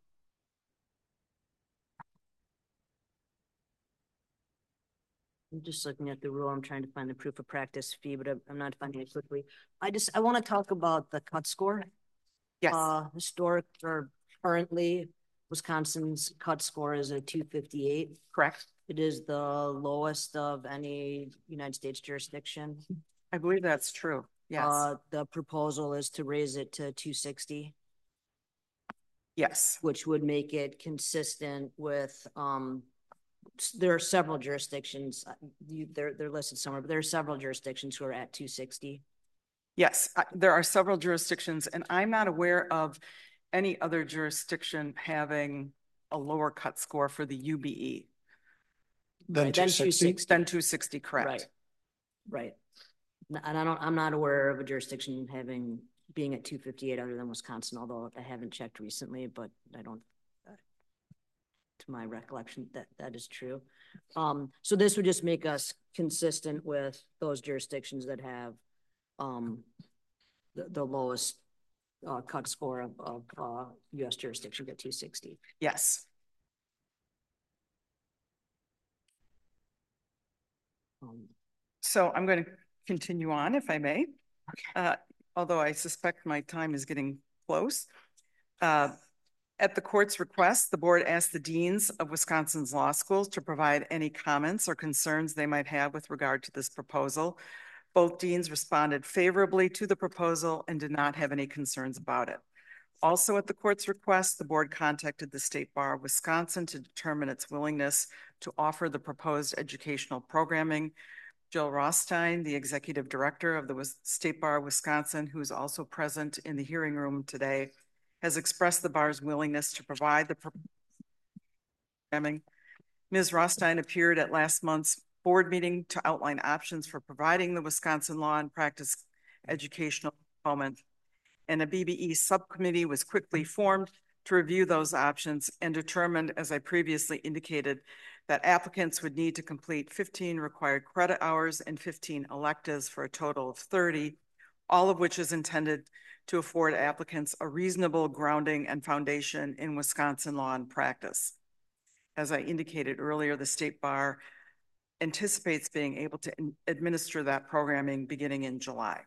just looking at the rule. I'm trying to find the proof of practice fee, but I'm not finding it quickly. I want to talk about the cut score. Yes. Historic or currently Wisconsin's cut score is a 258. Correct. It is the lowest of any United States jurisdiction. I believe that's true. Yes. The proposal is to raise it to 260. Yes. Which would make it consistent with, there are several jurisdictions, they're listed somewhere, but there are several jurisdictions who are at 260. Yes, there are several jurisdictions, and I'm not aware of any other jurisdiction having a lower cut score for the UBE. Then 260? Then 260, correct. Right. And I'm not aware of a jurisdiction being at 258 other than Wisconsin, although I haven't checked recently, but I don't, to my recollection, that is true. So this would just make us consistent with those jurisdictions that have the lowest cut score of U.S. jurisdiction at 260. Yes. So I'm going to continue on, if I may. Although I suspect my time is getting close. At the court's request, the board asked the deans of Wisconsin's law schools to provide any comments or concerns they might have with regard to this proposal. Both deans responded favorably to the proposal and did not have any concerns about it. Also at the court's request, the board contacted the State Bar of Wisconsin to determine its willingness to offer the proposed educational programming. Jill Rothstein, the executive director of the State Bar of Wisconsin, who's also present in the hearing room today, has expressed the bar's willingness to provide the programming. Ms. Rothstein appeared at last month's board meeting to outline options for providing the Wisconsin law and practice educational component, and a BBE subcommittee was quickly formed to review those options and determined, as I previously indicated, that applicants would need to complete 15 required credit hours and 15 electives for a total of 30, all of which is intended to afford applicants a reasonable grounding and foundation in Wisconsin law and practice. As I indicated earlier, the State Bar anticipates being able to administer that programming beginning in July.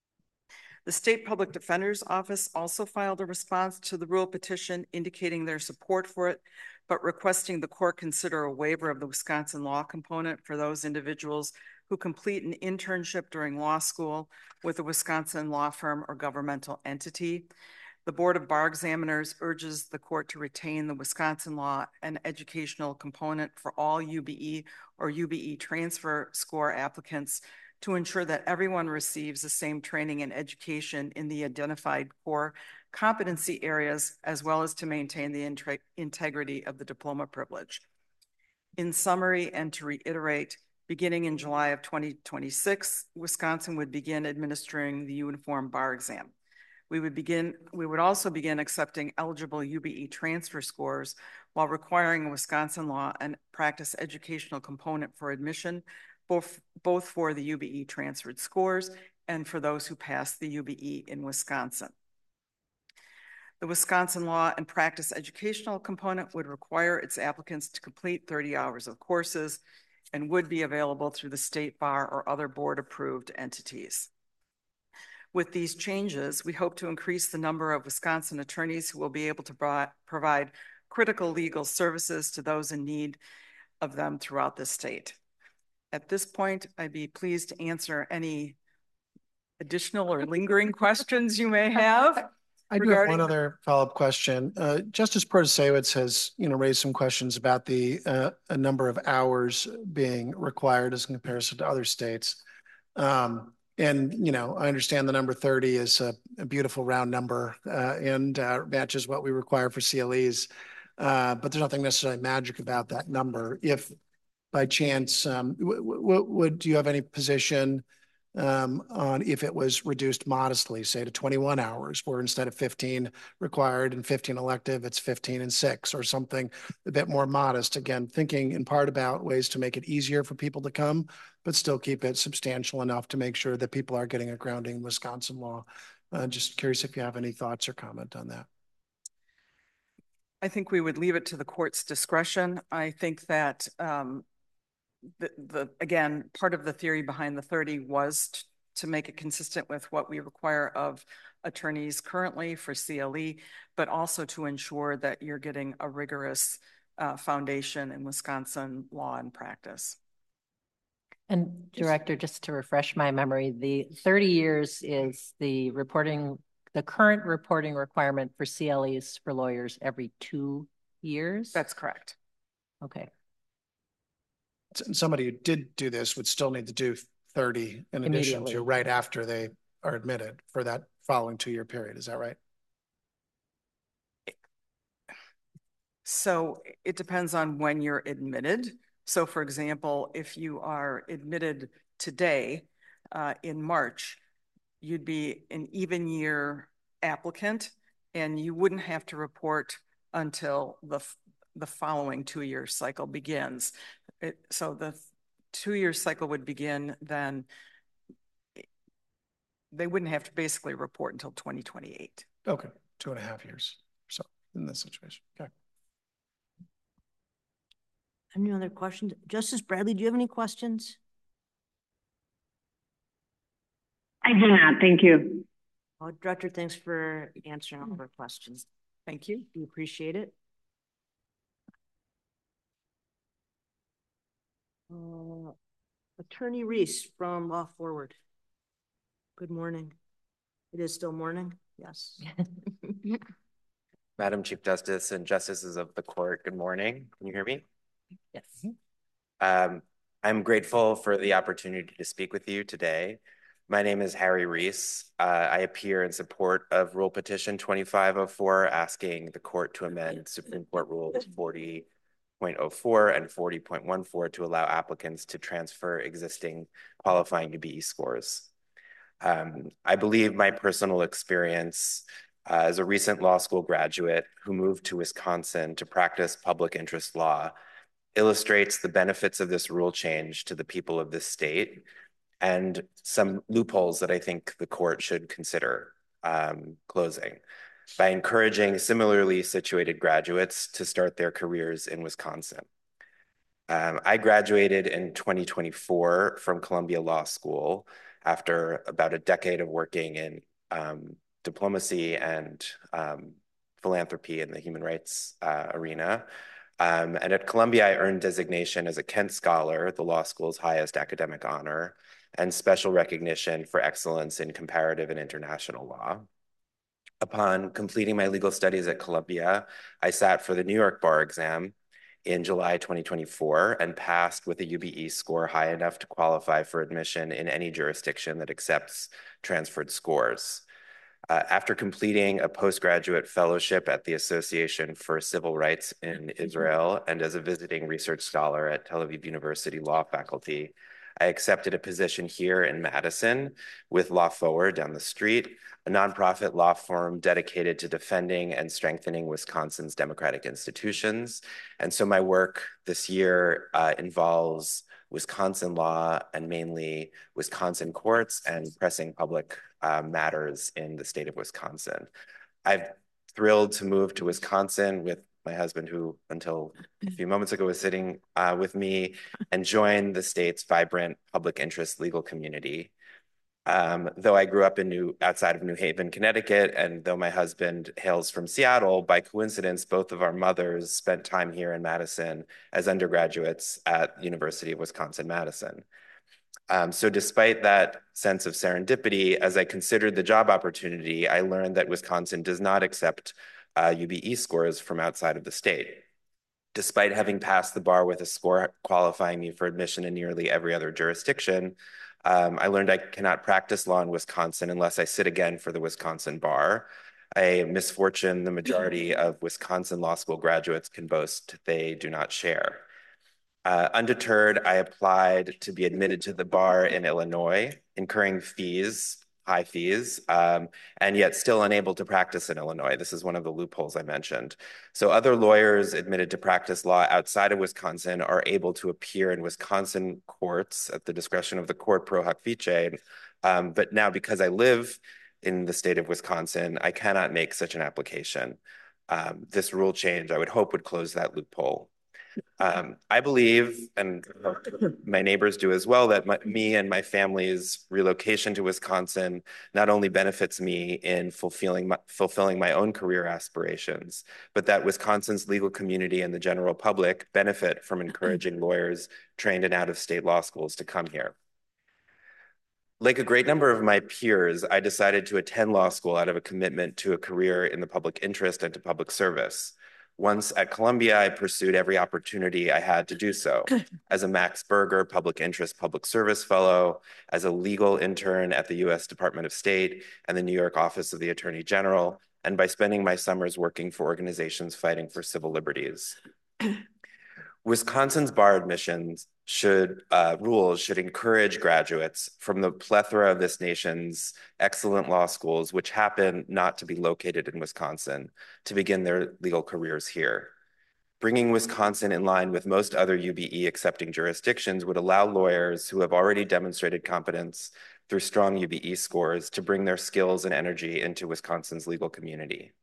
The State Public Defender's Office also filed a response to the rule petition indicating their support for it, but requesting the court consider a waiver of the Wisconsin law component for those individuals who complete an internship during law school with a Wisconsin law firm or governmental entity. The Board of Bar Examiners urges the court to retain the Wisconsin law and educational component for all UBE or UBE transfer score applicants to ensure that everyone receives the same training and education in the identified core competency areas, as well as to maintain the integrity of the diploma privilege. In summary, and to reiterate, beginning in July of 2026, Wisconsin would begin administering the uniform bar exam. We would also begin accepting eligible UBE transfer scores while requiring a Wisconsin law and practice educational component for admission, both for the UBE transferred scores and for those who pass the UBE in Wisconsin. The Wisconsin Law and Practice educational component would require its applicants to complete 30 hours of courses and would be available through the state bar or other board-approved entities. With these changes, we hope to increase the number of Wisconsin attorneys who will be able to provide critical legal services to those in need of them throughout the state. At this point, I'd be pleased to answer any additional or lingering questions you may have. I do have one other follow-up question. Justice Protasiewicz has, raised some questions about the a number of hours being required as in comparison to other states. And, I understand the number 30 is a beautiful round number and matches what we require for CLEs. But there's nothing necessarily magic about that number. If by chance, do you have any position on if it was reduced modestly, say to 21 hours, where instead of 15 required and 15 elective, it's 15 and 6 or something a bit more modest? Again, thinking in part about ways to make it easier for people to come, but still keep it substantial enough to make sure that people are getting a grounding in Wisconsin law. Just curious if you have any thoughts or comment on that. I think we would leave it to the court's discretion. I think that again, part of the theory behind the 30 was to make it consistent with what we require of attorneys currently for CLE, but also to ensure that you're getting a rigorous foundation in Wisconsin law and practice. And Director, just to refresh my memory, the 30 years is the current reporting requirement for CLEs for lawyers every 2 years? That's correct. Okay. Somebody who did do this would still need to do 30 in addition to right after they are admitted for that following 2-year period. Is that right? So it depends on when you're admitted. So for example, if you are admitted today in March, you'd be an even year applicant and you wouldn't have to report until the following 2-year cycle begins. So the 2-year cycle would begin then. They wouldn't have to basically report until 2028. Okay, 2.5 years. So in this situation, okay. Any other questions? Justice Bradley, do you have any questions? I do not. Thank you. Well, Director, thanks for answering all of our questions. Thank you. We appreciate it. Attorney Reese from Law Forward. Good morning. It is still morning? Yes. Madam Chief Justice and Justices of the Court, good morning. Can you hear me? Yes. I'm grateful for the opportunity to speak with you today. My name is Harry Reese. I appear in support of Rule Petition 2504, asking the court to amend Supreme Court Rules 40.04 and 40.14 to allow applicants to transfer existing qualifying UBE scores. I believe my personal experience as a recent law school graduate who moved to Wisconsin to practice public interest law illustrates the benefits of this rule change to the people of this state and some loopholes that I think the court should consider closing by encouraging similarly situated graduates to start their careers in Wisconsin. I graduated in 2024 from Columbia Law School after about a decade of working in diplomacy and philanthropy in the human rights arena. And at Columbia, I earned designation as a Kent Scholar, the law school's highest academic honor, and special recognition for excellence in comparative and international law. Upon completing my legal studies at Columbia, I sat for the New York bar exam in July 2024 and passed with a UBE score high enough to qualify for admission in any jurisdiction that accepts transferred scores. After completing a postgraduate fellowship at the Association for Civil Rights in Israel and as a visiting research scholar at Tel Aviv University Law Faculty, I accepted a position here in Madison with Law Forward down the street, a nonprofit law firm dedicated to defending and strengthening Wisconsin's democratic institutions. And so my work this year involves Wisconsin law and mainly Wisconsin courts and pressing public matters in the state of Wisconsin. I've thrilled to move to Wisconsin with my husband, who until a few moments ago was sitting with me, and join the state's vibrant public interest legal community. Though I grew up outside of New Haven, Connecticut, and though my husband hails from Seattle, by coincidence, both of our mothers spent time here in Madison as undergraduates at the University of Wisconsin-Madison. So despite that sense of serendipity, as I considered the job opportunity, I learned that Wisconsin does not accept UBE scores from outside of the state. Despite having passed the bar with a score qualifying me for admission in nearly every other jurisdiction, I learned I cannot practice law in Wisconsin unless I sit again for the Wisconsin bar, a misfortune the majority of Wisconsin law school graduates can boast they do not share. Undeterred, I applied to be admitted to the bar in Illinois, incurring high fees, and yet still unable to practice in Illinois. This is one of the loopholes I mentioned. So other lawyers admitted to practice law outside of Wisconsin are able to appear in Wisconsin courts at the discretion of the court pro hac vice. But now, because I live in the state of Wisconsin, I cannot make such an application. This rule change, I would hope, would close that loophole. I believe, and my neighbors do as well, that me and my family's relocation to Wisconsin not only benefits me in fulfilling my own career aspirations, but that Wisconsin's legal community and the general public benefit from encouraging lawyers trained in out-of-state law schools to come here. Like a great number of my peers, I decided to attend law school out of a commitment to a career in the public interest and to public service. Once at Columbia, I pursued every opportunity I had to do so. As a Max Berger Public Interest Public Service Fellow, as a legal intern at the U.S. Department of State and the New York Office of the Attorney General, and by spending my summers working for organizations fighting for civil liberties. Wisconsin's bar admissions rules should encourage graduates from the plethora of this nation's excellent law schools, which happen not to be located in Wisconsin, to begin their legal careers here. Bringing Wisconsin in line with most other UBE accepting jurisdictions would allow lawyers who have already demonstrated competence through strong UBE scores to bring their skills and energy into Wisconsin's legal community.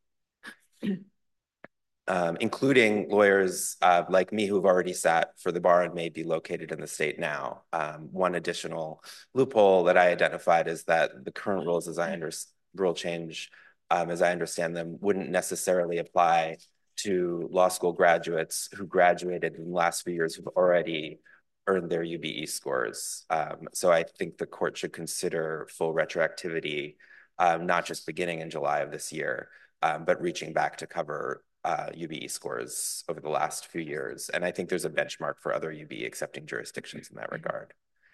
Including lawyers like me who've already sat for the bar and may be located in the state now. One additional loophole that I identified is that the current rules rule change, as I understand them, wouldn't necessarily apply to law school graduates who graduated in the last few years who've already earned their UBE scores. So I think the court should consider full retroactivity, not just beginning in July of this year, but reaching back to cover UBE scores over the last few years. And I think there's a benchmark for other UBE accepting jurisdictions in that regard.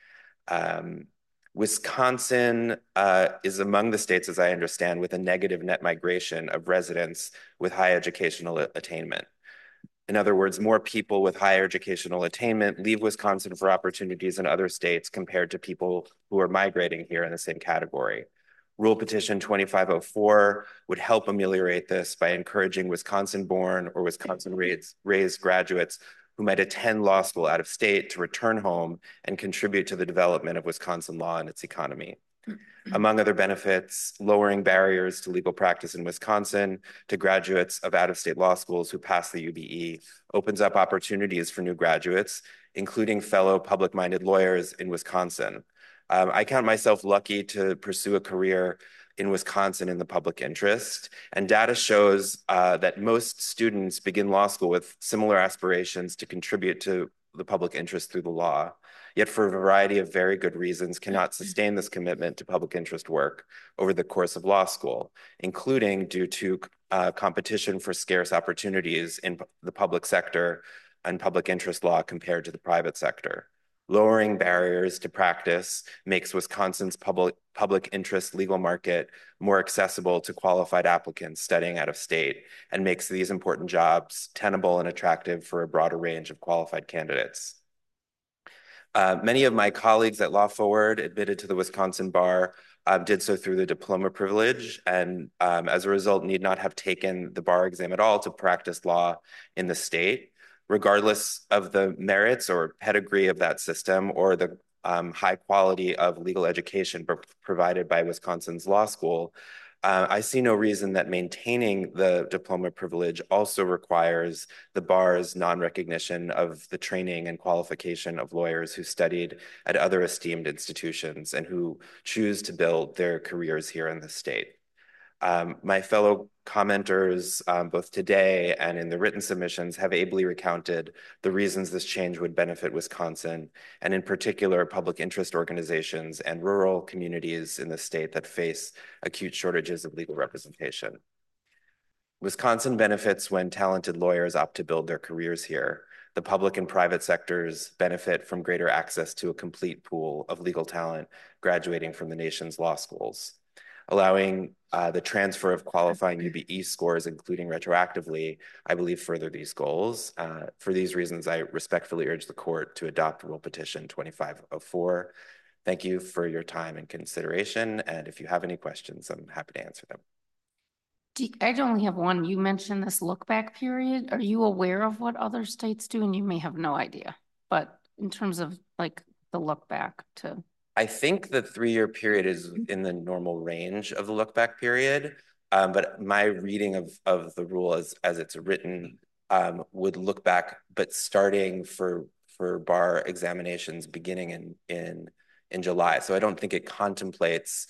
Wisconsin is among the states, as I understand, with a negative net migration of residents with high educational attainment. In other words, more people with higher educational attainment leave Wisconsin for opportunities in other states compared to people who are migrating here in the same category. Rule Petition 2504 would help ameliorate this by encouraging Wisconsin-born or Wisconsin-raised graduates who might attend law school out of state to return home and contribute to the development of Wisconsin law and its economy. Among other benefits, lowering barriers to legal practice in Wisconsin to graduates of out-of-state law schools who pass the UBE opens up opportunities for new graduates, including fellow public-minded lawyers in Wisconsin. I count myself lucky to pursue a career in Wisconsin in the public interest, and data shows that most students begin law school with similar aspirations to contribute to the public interest through the law, yet for a variety of very good reasons cannot sustain this commitment to public interest work over the course of law school, including due to competition for scarce opportunities in the public sector and public interest law compared to the private sector. Lowering barriers to practice makes Wisconsin's public interest legal market more accessible to qualified applicants studying out of state and makes these important jobs tenable and attractive for a broader range of qualified candidates. Many of my colleagues at Law Forward admitted to the Wisconsin bar did so through the diploma privilege, and as a result need not have taken the bar exam at all to practice law in the state. Regardless of the merits or pedigree of that system or the high quality of legal education provided by Wisconsin's law school, I see no reason that maintaining the diploma privilege also requires the bar's non-recognition of the training and qualification of lawyers who studied at other esteemed institutions and who choose to build their careers here in the state. My fellow commenters, both today and in the written submissions, have ably recounted the reasons this change would benefit Wisconsin, and in particular, public interest organizations and rural communities in the state that face acute shortages of legal representation. Wisconsin benefits when talented lawyers opt to build their careers here. The public and private sectors benefit from greater access to a complete pool of legal talent graduating from the nation's law schools. Allowing the transfer of qualifying UBE scores, including retroactively, I believe further these goals. For these reasons, I respectfully urge the court to adopt Rule Petition 2504. Thank you for your time and consideration. And if you have any questions, I'm happy to answer them. I only have one. You mentioned this look back period. Are you aware of what other states do? And you may have no idea, but in terms of like the look back to. I think the 3-year period is in the normal range of the look back period, but my reading of the rule as it's written would look back, but starting for bar examinations beginning in July. So I don't think it contemplates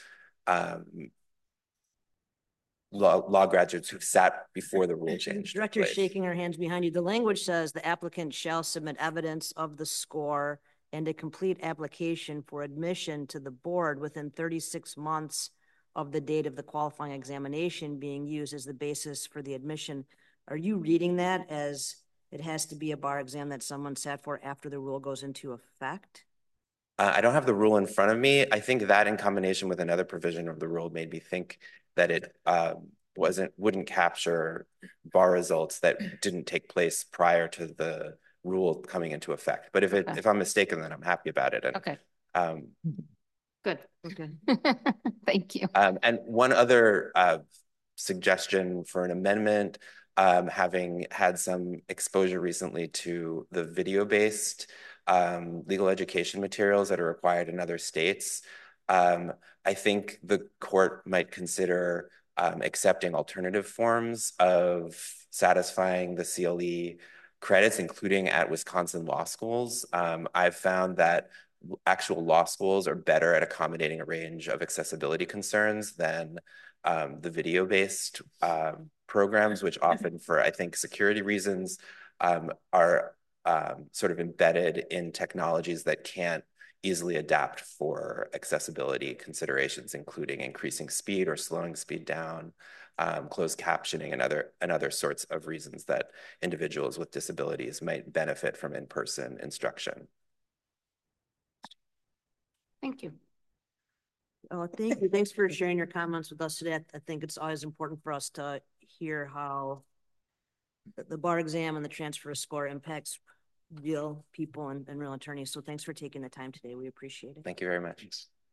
law graduates who've sat before the rule change. Director shaking her hands behind you. The language says the applicant shall submit evidence of the score and a complete application for admission to the board within 36 months of the date of the qualifying examination being used as the basis for the admission. Are you reading that as it has to be a bar exam that someone sat for after the rule goes into effect? I don't have the rule in front of me. I think that in combination with another provision of the rule made me think that it wouldn't capture bar results that didn't take place prior to the rule coming into effect. But if I'm mistaken, then I'm happy about it. And, okay. Good. Okay. Thank you. And one other suggestion for an amendment, having had some exposure recently to the video-based legal education materials that are required in other states, I think the court might consider accepting alternative forms of satisfying the CLE credits, including at Wisconsin law schools. I've found that actual law schools are better at accommodating a range of accessibility concerns than the video-based programs, which often for, I think, security reasons are sort of embedded in technologies that can't easily adapt for accessibility considerations, including increasing speed or slowing speed down, closed captioning, and other sorts of reasons that individuals with disabilities might benefit from in-person instruction. Thank you. Oh, thank you. Thanks for sharing your comments with us today. I think it's always important for us to hear how the bar exam and the transfer of score impacts real people and real attorneys. So thanks for taking the time today. We appreciate it. Thank you very much.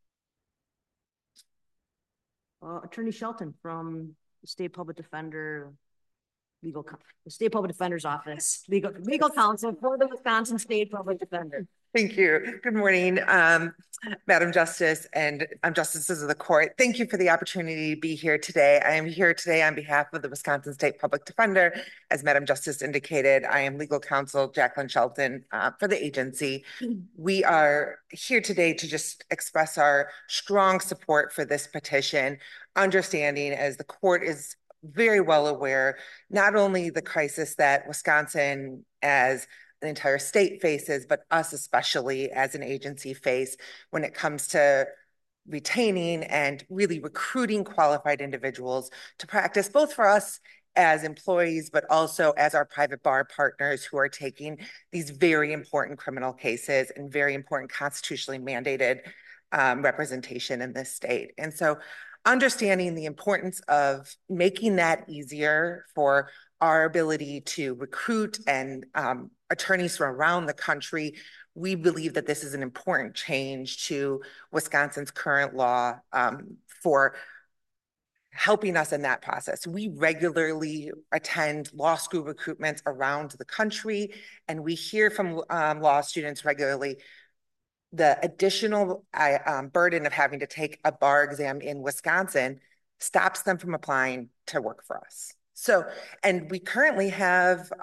Attorney Shelton from the State Public Defender, the State Public Defender's Office, legal counsel for the Wisconsin State Public Defender. Thank you. Good morning, Madam Justice and justices of the court. Thank you for the opportunity to be here today. I am here today on behalf of the Wisconsin State Public Defender. As Madam Justice indicated, I am legal counsel Jacqueline Shelton for the agency. We are here today to just express our strong support for this petition, understanding as the court is very well aware, not only the crisis that Wisconsin as the entire state faces, but us especially as an agency face when it comes to retaining and really recruiting qualified individuals to practice, both for us as employees, but also as our private bar partners who are taking these very important criminal cases and very important constitutionally mandated representation in this state. And so understanding the importance of making that easier for our ability to recruit and attorneys from around the country, we believe that this is an important change to Wisconsin's current law for helping us in that process. We regularly attend law school recruitments around the country, and we hear from law students regularly the additional burden of having to take a bar exam in Wisconsin stops them from applying to work for us. So, and we currently have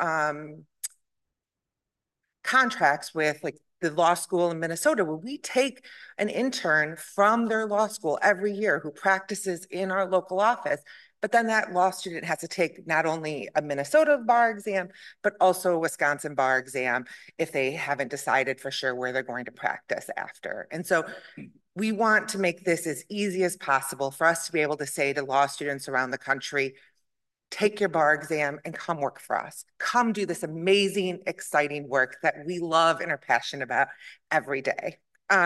contracts with like the law school in Minnesota where we take an intern from their law school every year who practices in our local office. But then that law student has to take not only a Minnesota bar exam, but also a Wisconsin bar exam if they haven't decided for sure where they're going to practice after. And so we want to make this as easy as possible for us to be able to say to law students around the country, take your bar exam and come work for us. Come do this amazing, exciting work that we love and are passionate about every day.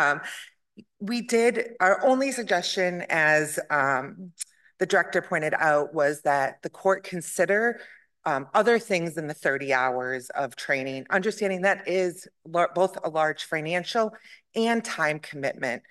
Our only suggestion, as the director pointed out, was that the court consider other things than the 30 hours of training, understanding that is both a large financial and time commitment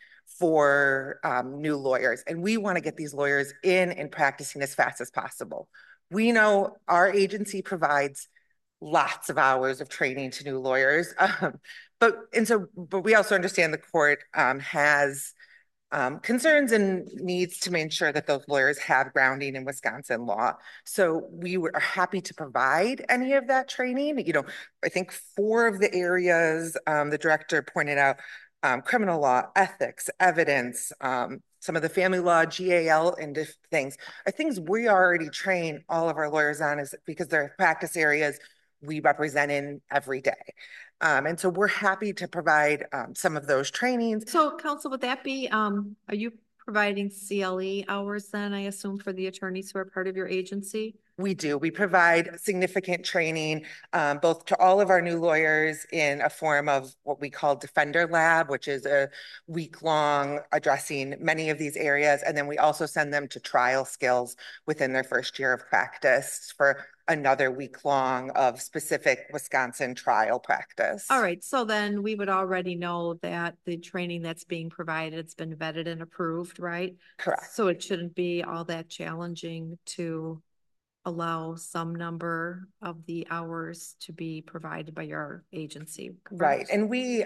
for new lawyers. And we want to get these lawyers in and practicing as fast as possible. We know our agency provides lots of hours of training to new lawyers, but we also understand the court has concerns and needs to make sure that those lawyers have grounding in Wisconsin law. So we are happy to provide any of that training. You know, I think 4 of the areas the director pointed out, criminal law, ethics, evidence, some of the family law, GAL, and things are things we already train all of our lawyers on, is because they're practice areas we represent in every day. And so we're happy to provide some of those trainings. So counsel, would that be, are you providing CLE hours then, I assume, for the attorneys who are part of your agency? We do. We provide significant training both to all of our new lawyers in a form of what we call Defender Lab, which is a week-long addressing many of these areas. And then we also send them to trial skills within their first year of practice for another week-long of specific Wisconsin trial practice. All right. So then we would already know that the training that's being provided, it's been vetted and approved, right? Correct. So it shouldn't be all that challenging to allow some number of the hours to be provided by your agency. Right. And we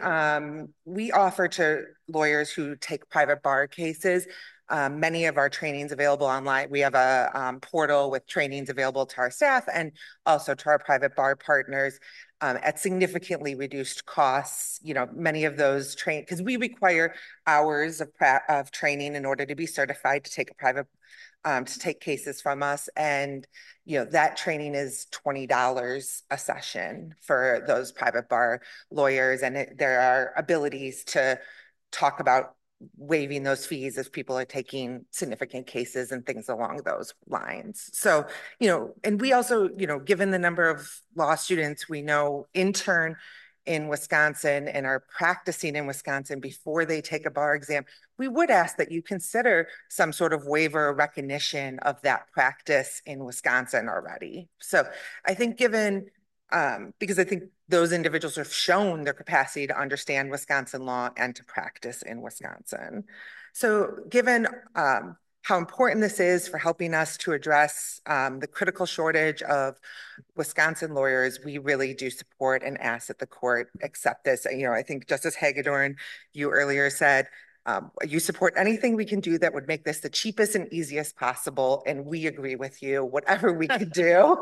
offer to lawyers who take private bar cases many of our trainings available online. We have a portal with trainings available to our staff and also to our private bar partners at significantly reduced costs. You know, many of those because we require hours of training in order to be certified to take a private to take cases from us. And, you know, that training is $20 a session for those private bar lawyers. And there are abilities to talk about waiving those fees if people are taking significant cases and things along those lines. So, you know, and we also, you know, given the number of law students we know intern in Wisconsin and are practicing in Wisconsin before they take a bar exam, we would ask that you consider some sort of waiver or recognition of that practice in Wisconsin already. So I think given, because I think those individuals have shown their capacity to understand Wisconsin law and to practice in Wisconsin. So given how important this is for helping us to address the critical shortage of Wisconsin lawyers, we really do support and ask that the court accept this. You know, I think Justice Hagedorn, you earlier said, you support anything we can do that would make this the cheapest and easiest possible. And we agree with you, whatever we could do.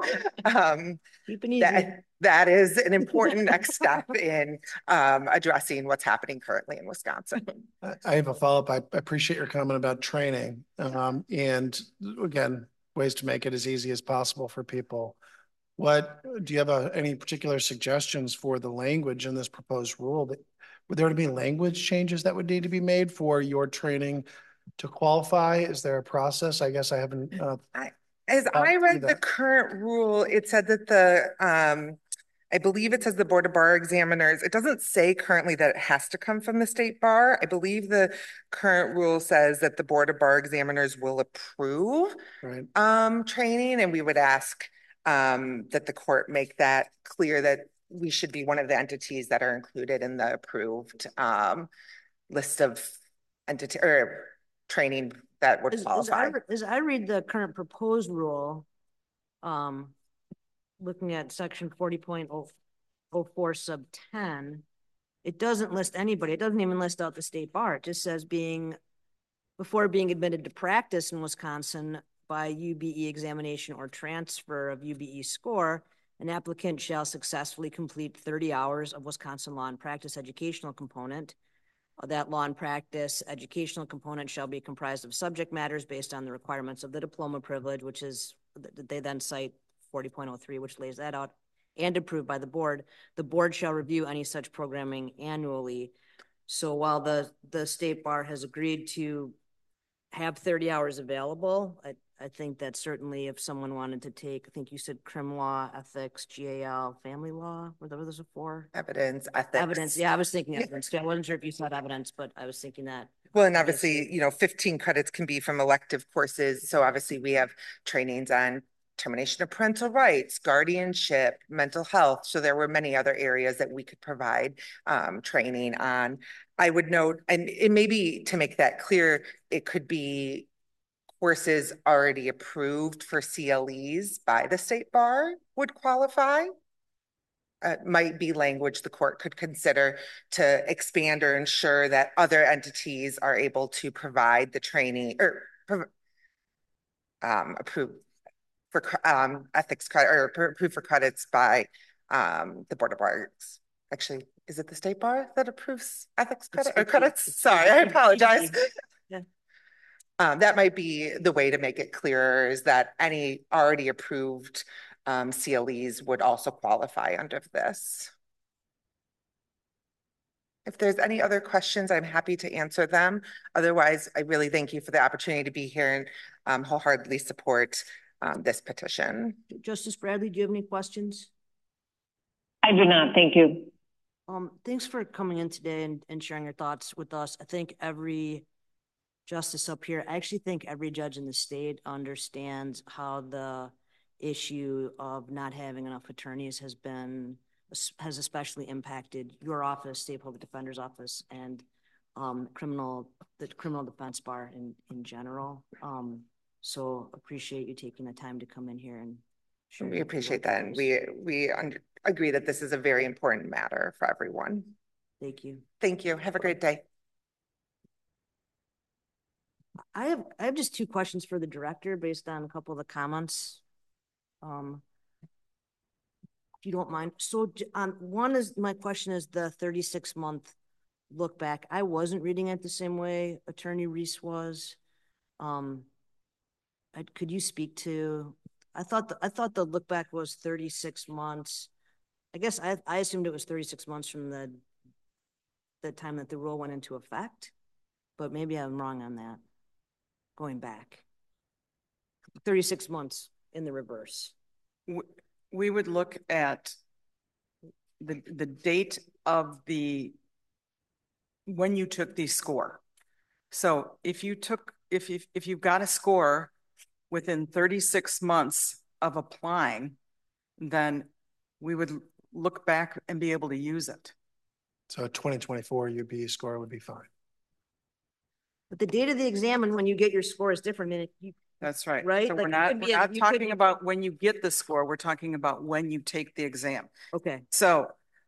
That is an important next step in addressing what's happening currently in Wisconsin. I have a follow-up. I appreciate your comment about training. And again, ways to make it as easy as possible for people. Do you have any particular suggestions for the language in this proposed rule? Would there be language changes that would need to be made for your training to qualify? Is there a process? I guess I haven't. As I read the current rule, it said that I believe it says the Board of Bar Examiners. It doesn't say currently that it has to come from the state bar. I believe the current rule says that the Board of Bar Examiners will approve training, and we would ask that the court make that clear that we should be one of the entities that are included in the approved list of entity or training that would qualify. As I read the current proposed rule, looking at section 40.04 sub 10, it doesn't list anybody. It doesn't even list out the state bar. It just says being before being admitted to practice in Wisconsin by UBE examination or transfer of UBE score, an applicant shall successfully complete 30 hours of Wisconsin law and practice educational component. That law and practice educational component shall be comprised of subject matters based on the requirements of the diploma privilege, which is, they then cite 40.03, which lays that out, and approved by the board. The board shall review any such programming annually. So while the state bar has agreed to have 30 hours available, I think that certainly if someone wanted to take, I think you said crim law, ethics, GAL, family law, were those the four? Evidence, ethics. Evidence, yeah, I was thinking evidence. I wasn't sure if you said evidence, but I was thinking that. Well, and obviously, 15 credits can be from elective courses. So obviously we have trainings on termination of parental rights, guardianship, mental health. So there were many other areas that we could provide training on. I would note, and it may be, to make that clear, it could be courses already approved for CLEs by the state bar would qualify. Might be language the court could consider to expand or ensure that other entities are able to provide the training or approve for ethics credit or approved for credits by the Board of Arts. Actually, is it the state bar that approves ethics credit or credits? Sorry, I apologize. Yeah. That might be the way to make it clearer, is that any already approved CLEs would also qualify under this. If there's any other questions, I'm happy to answer them. Otherwise, I really thank you for the opportunity to be here and wholeheartedly support this petition. Justice Bradley, do you have any questions? I do not. Thank you. Thanks for coming in today and sharing your thoughts with us. I think every justice up here, I actually think every judge in the state understands how the issue of not having enough attorneys has especially impacted your office, State Public Defender's Office, and the criminal defense bar in general. So appreciate you taking the time to come in here and share. We appreciate that, and we agree that this is a very important matter for everyone. Thank you. Thank you. Have a great day. I have just two questions for the director based on a couple of the comments. If you don't mind. So one is, my question is the 36-month look back. I wasn't reading it the same way Attorney Reese was. Could you speak to, I thought the look back was 36 months. I guess I assumed it was 36 months from the time that the rule went into effect, but maybe I'm wrong on that. Going back 36 months in the reverse. We would look at the date of when you took the score. So if you got a score within 36 months of applying, then we would look back and be able to use it. So a 2024 UBE score would be fine. But the date of the exam and when you get your score is different. That's right. Right? So like we're not talking about when you get the score. We're talking about when you take the exam. Okay. So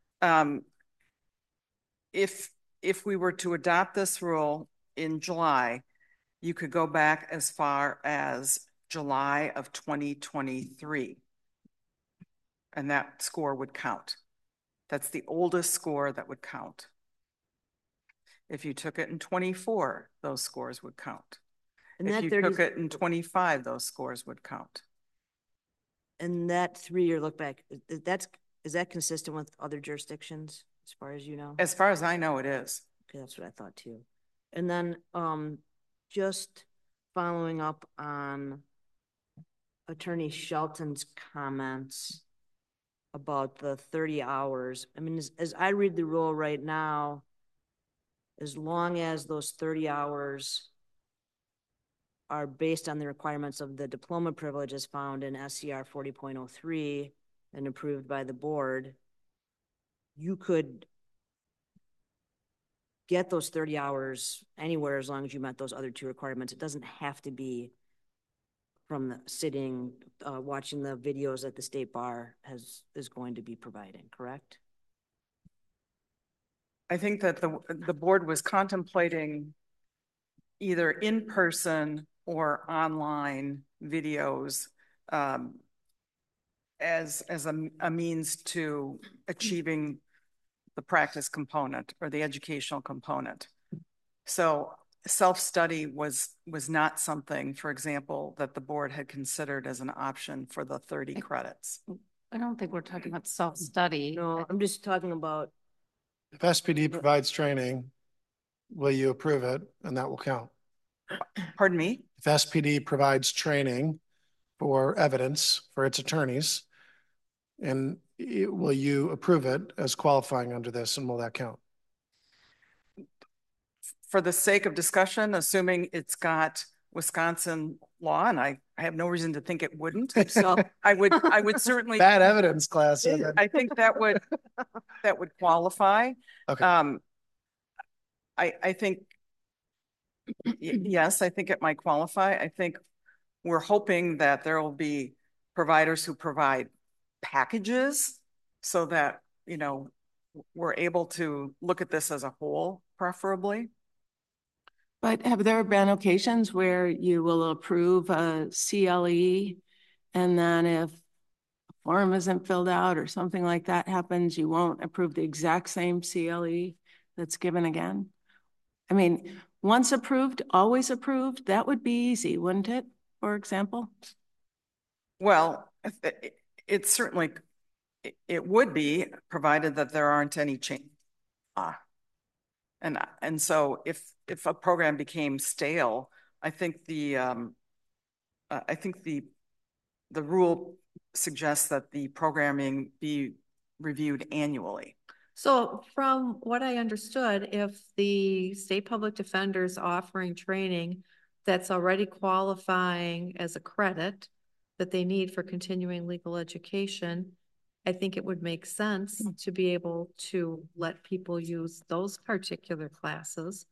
if we were to adopt this rule in July, you could go back as far as July of 2023. And that score would count. That's the oldest score that would count. If you took it in 24, those scores would count. And if you took it in 25, those scores would count. And that 3-year look back, is that consistent with other jurisdictions as far as you know? As far as I know, it is. Okay, that's what I thought too. And then just following up on Attorney Shelton's comments about the 30 hours. I mean, as I read the rule right now, as long as those 30 hours are based on the requirements of the diploma privilege as found in SCR 40.03 and approved by the board, you could get those 30 hours anywhere as long as you met those other two requirements. It doesn't have to be from the sitting, watching the videos that the state bar is going to be providing, correct? I think that the board was contemplating either in person or online videos as a means to achieving the practice component or the educational component. So self-study was not something, for example, that the board had considered as an option for the 30 credits. I don't think we're talking about self-study. No, I'm just talking about. If SPD provides training, will you approve it? And that will count. Pardon me? If SPD provides training for evidence for its attorneys, and will you approve it as qualifying under this, and will that count? For the sake of discussion, assuming it's got Wisconsin law, and I have no reason to think it wouldn't. So I would certainly bad evidence class. I think that would qualify. Okay. I think yes, I think it might qualify. I think we're hoping that there will be providers who provide packages so that, you know, we're able to look at this as a whole, preferably. But have there been occasions where you will approve a CLE and then if a form isn't filled out or something like that happens, you won't approve the exact same CLE that's given again? I mean, once approved, always approved, that would be easy, wouldn't it, for example? Well, it certainly, it would be, provided that there aren't any change. And so if a program became stale, I think the rule suggests that the programming be reviewed annually. So from what I understood, if the state public defender is offering training that's already qualifying as a credit that they need for continuing legal education, I think it would make sense to be able to let people use those particular classes.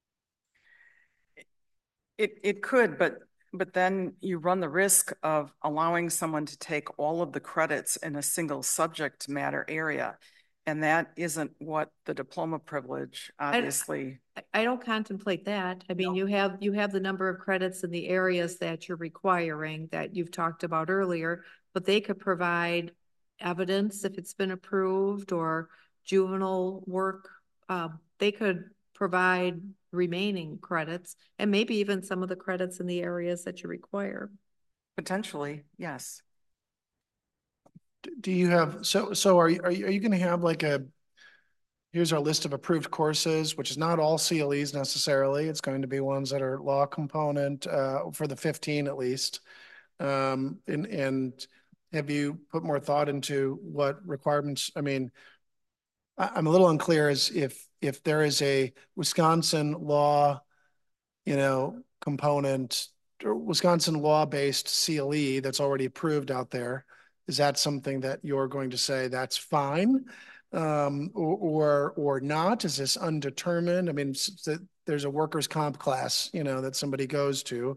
It could, but then you run the risk of allowing someone to take all of the credits in a single subject matter area. And that isn't what the diploma privilege, obviously. I don't contemplate that. I mean, no. you have the number of credits in the areas that you're requiring that you've talked about earlier, but they could provide evidence if it's been approved or juvenile work. They could provide remaining credits and maybe even some of the credits in the areas that you require. Potentially, yes. Do you have, so are you going to have like here's our list of approved courses, which is not all CLEs necessarily. It's going to be ones that are law component for the 15 at least. And have you put more thought into what requirements? I mean, I'm a little unclear as if there is a Wisconsin law, component or Wisconsin law-based CLE that's already approved out there. Is that something that you're going to say that's fine, or not? Is this undetermined? I mean, there's a workers' comp class, that somebody goes to.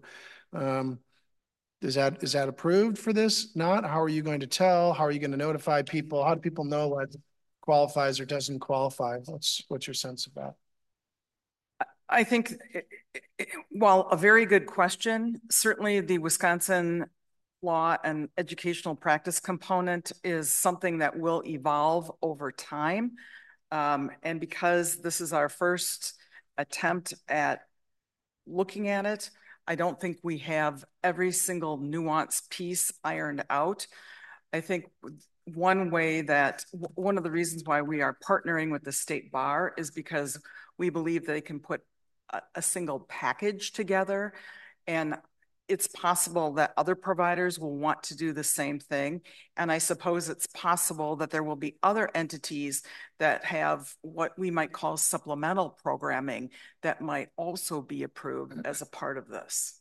Is that approved for this? Not? How are you going to tell? How are you going to notify people? How do people know what qualifies or doesn't qualify? What's your sense of that? I think, while a very good question, certainly the Wisconsin law and educational practice component is something that will evolve over time. And because this is our first attempt at looking at it, I don't think we have every single nuance piece ironed out. I think one of the reasons why we are partnering with the state bar is because we believe they can put a single package together, and it's possible that other providers will want to do the same thing. And I suppose it's possible that there will be other entities that have what we might call supplemental programming that might also be approved as a part of this.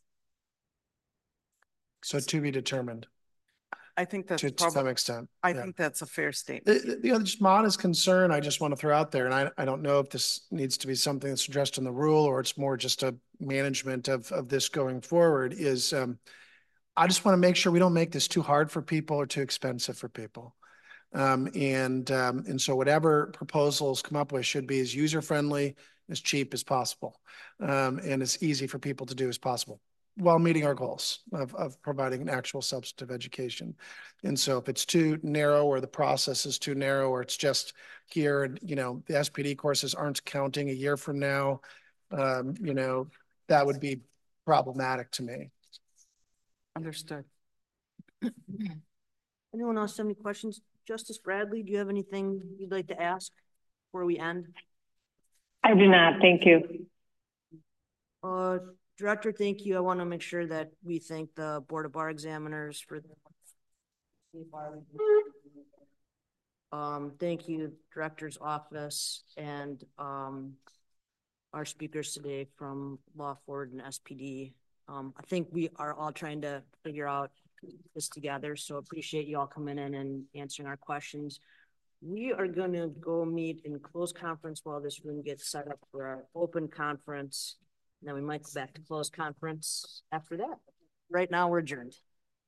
So to be determined. I think that's to some extent. I think that's a fair statement. The other just modest concern I just want to throw out there, and I don't know if this needs to be something that's addressed in the rule or it's more just a management of this going forward, is I just want to make sure we don't make this too hard for people or too expensive for people. And so whatever proposals come up with should be as user-friendly as cheap as possible, and as easy for people to do as possible, while meeting our goals of providing an actual substantive education. And so if it's too narrow, or the process is too narrow, or it's just here, and, you know, the SPD courses aren't counting a year from now, you know, that would be problematic to me. Understood. Anyone else have any questions? Justice Bradley, do you have anything you'd like to ask before we end? I do not, thank you. Director, thank you. I want to make sure that we thank the Board of Bar Examiners for the thank you, Director's Office, and our speakers today from Lawford and SPD. I think we are all trying to figure out this together, so appreciate you all coming in and answering our questions. We are going to go meet in closed conference while this room gets set up for our open conference. And then we might go back to closed conference after that. Right now, we're adjourned.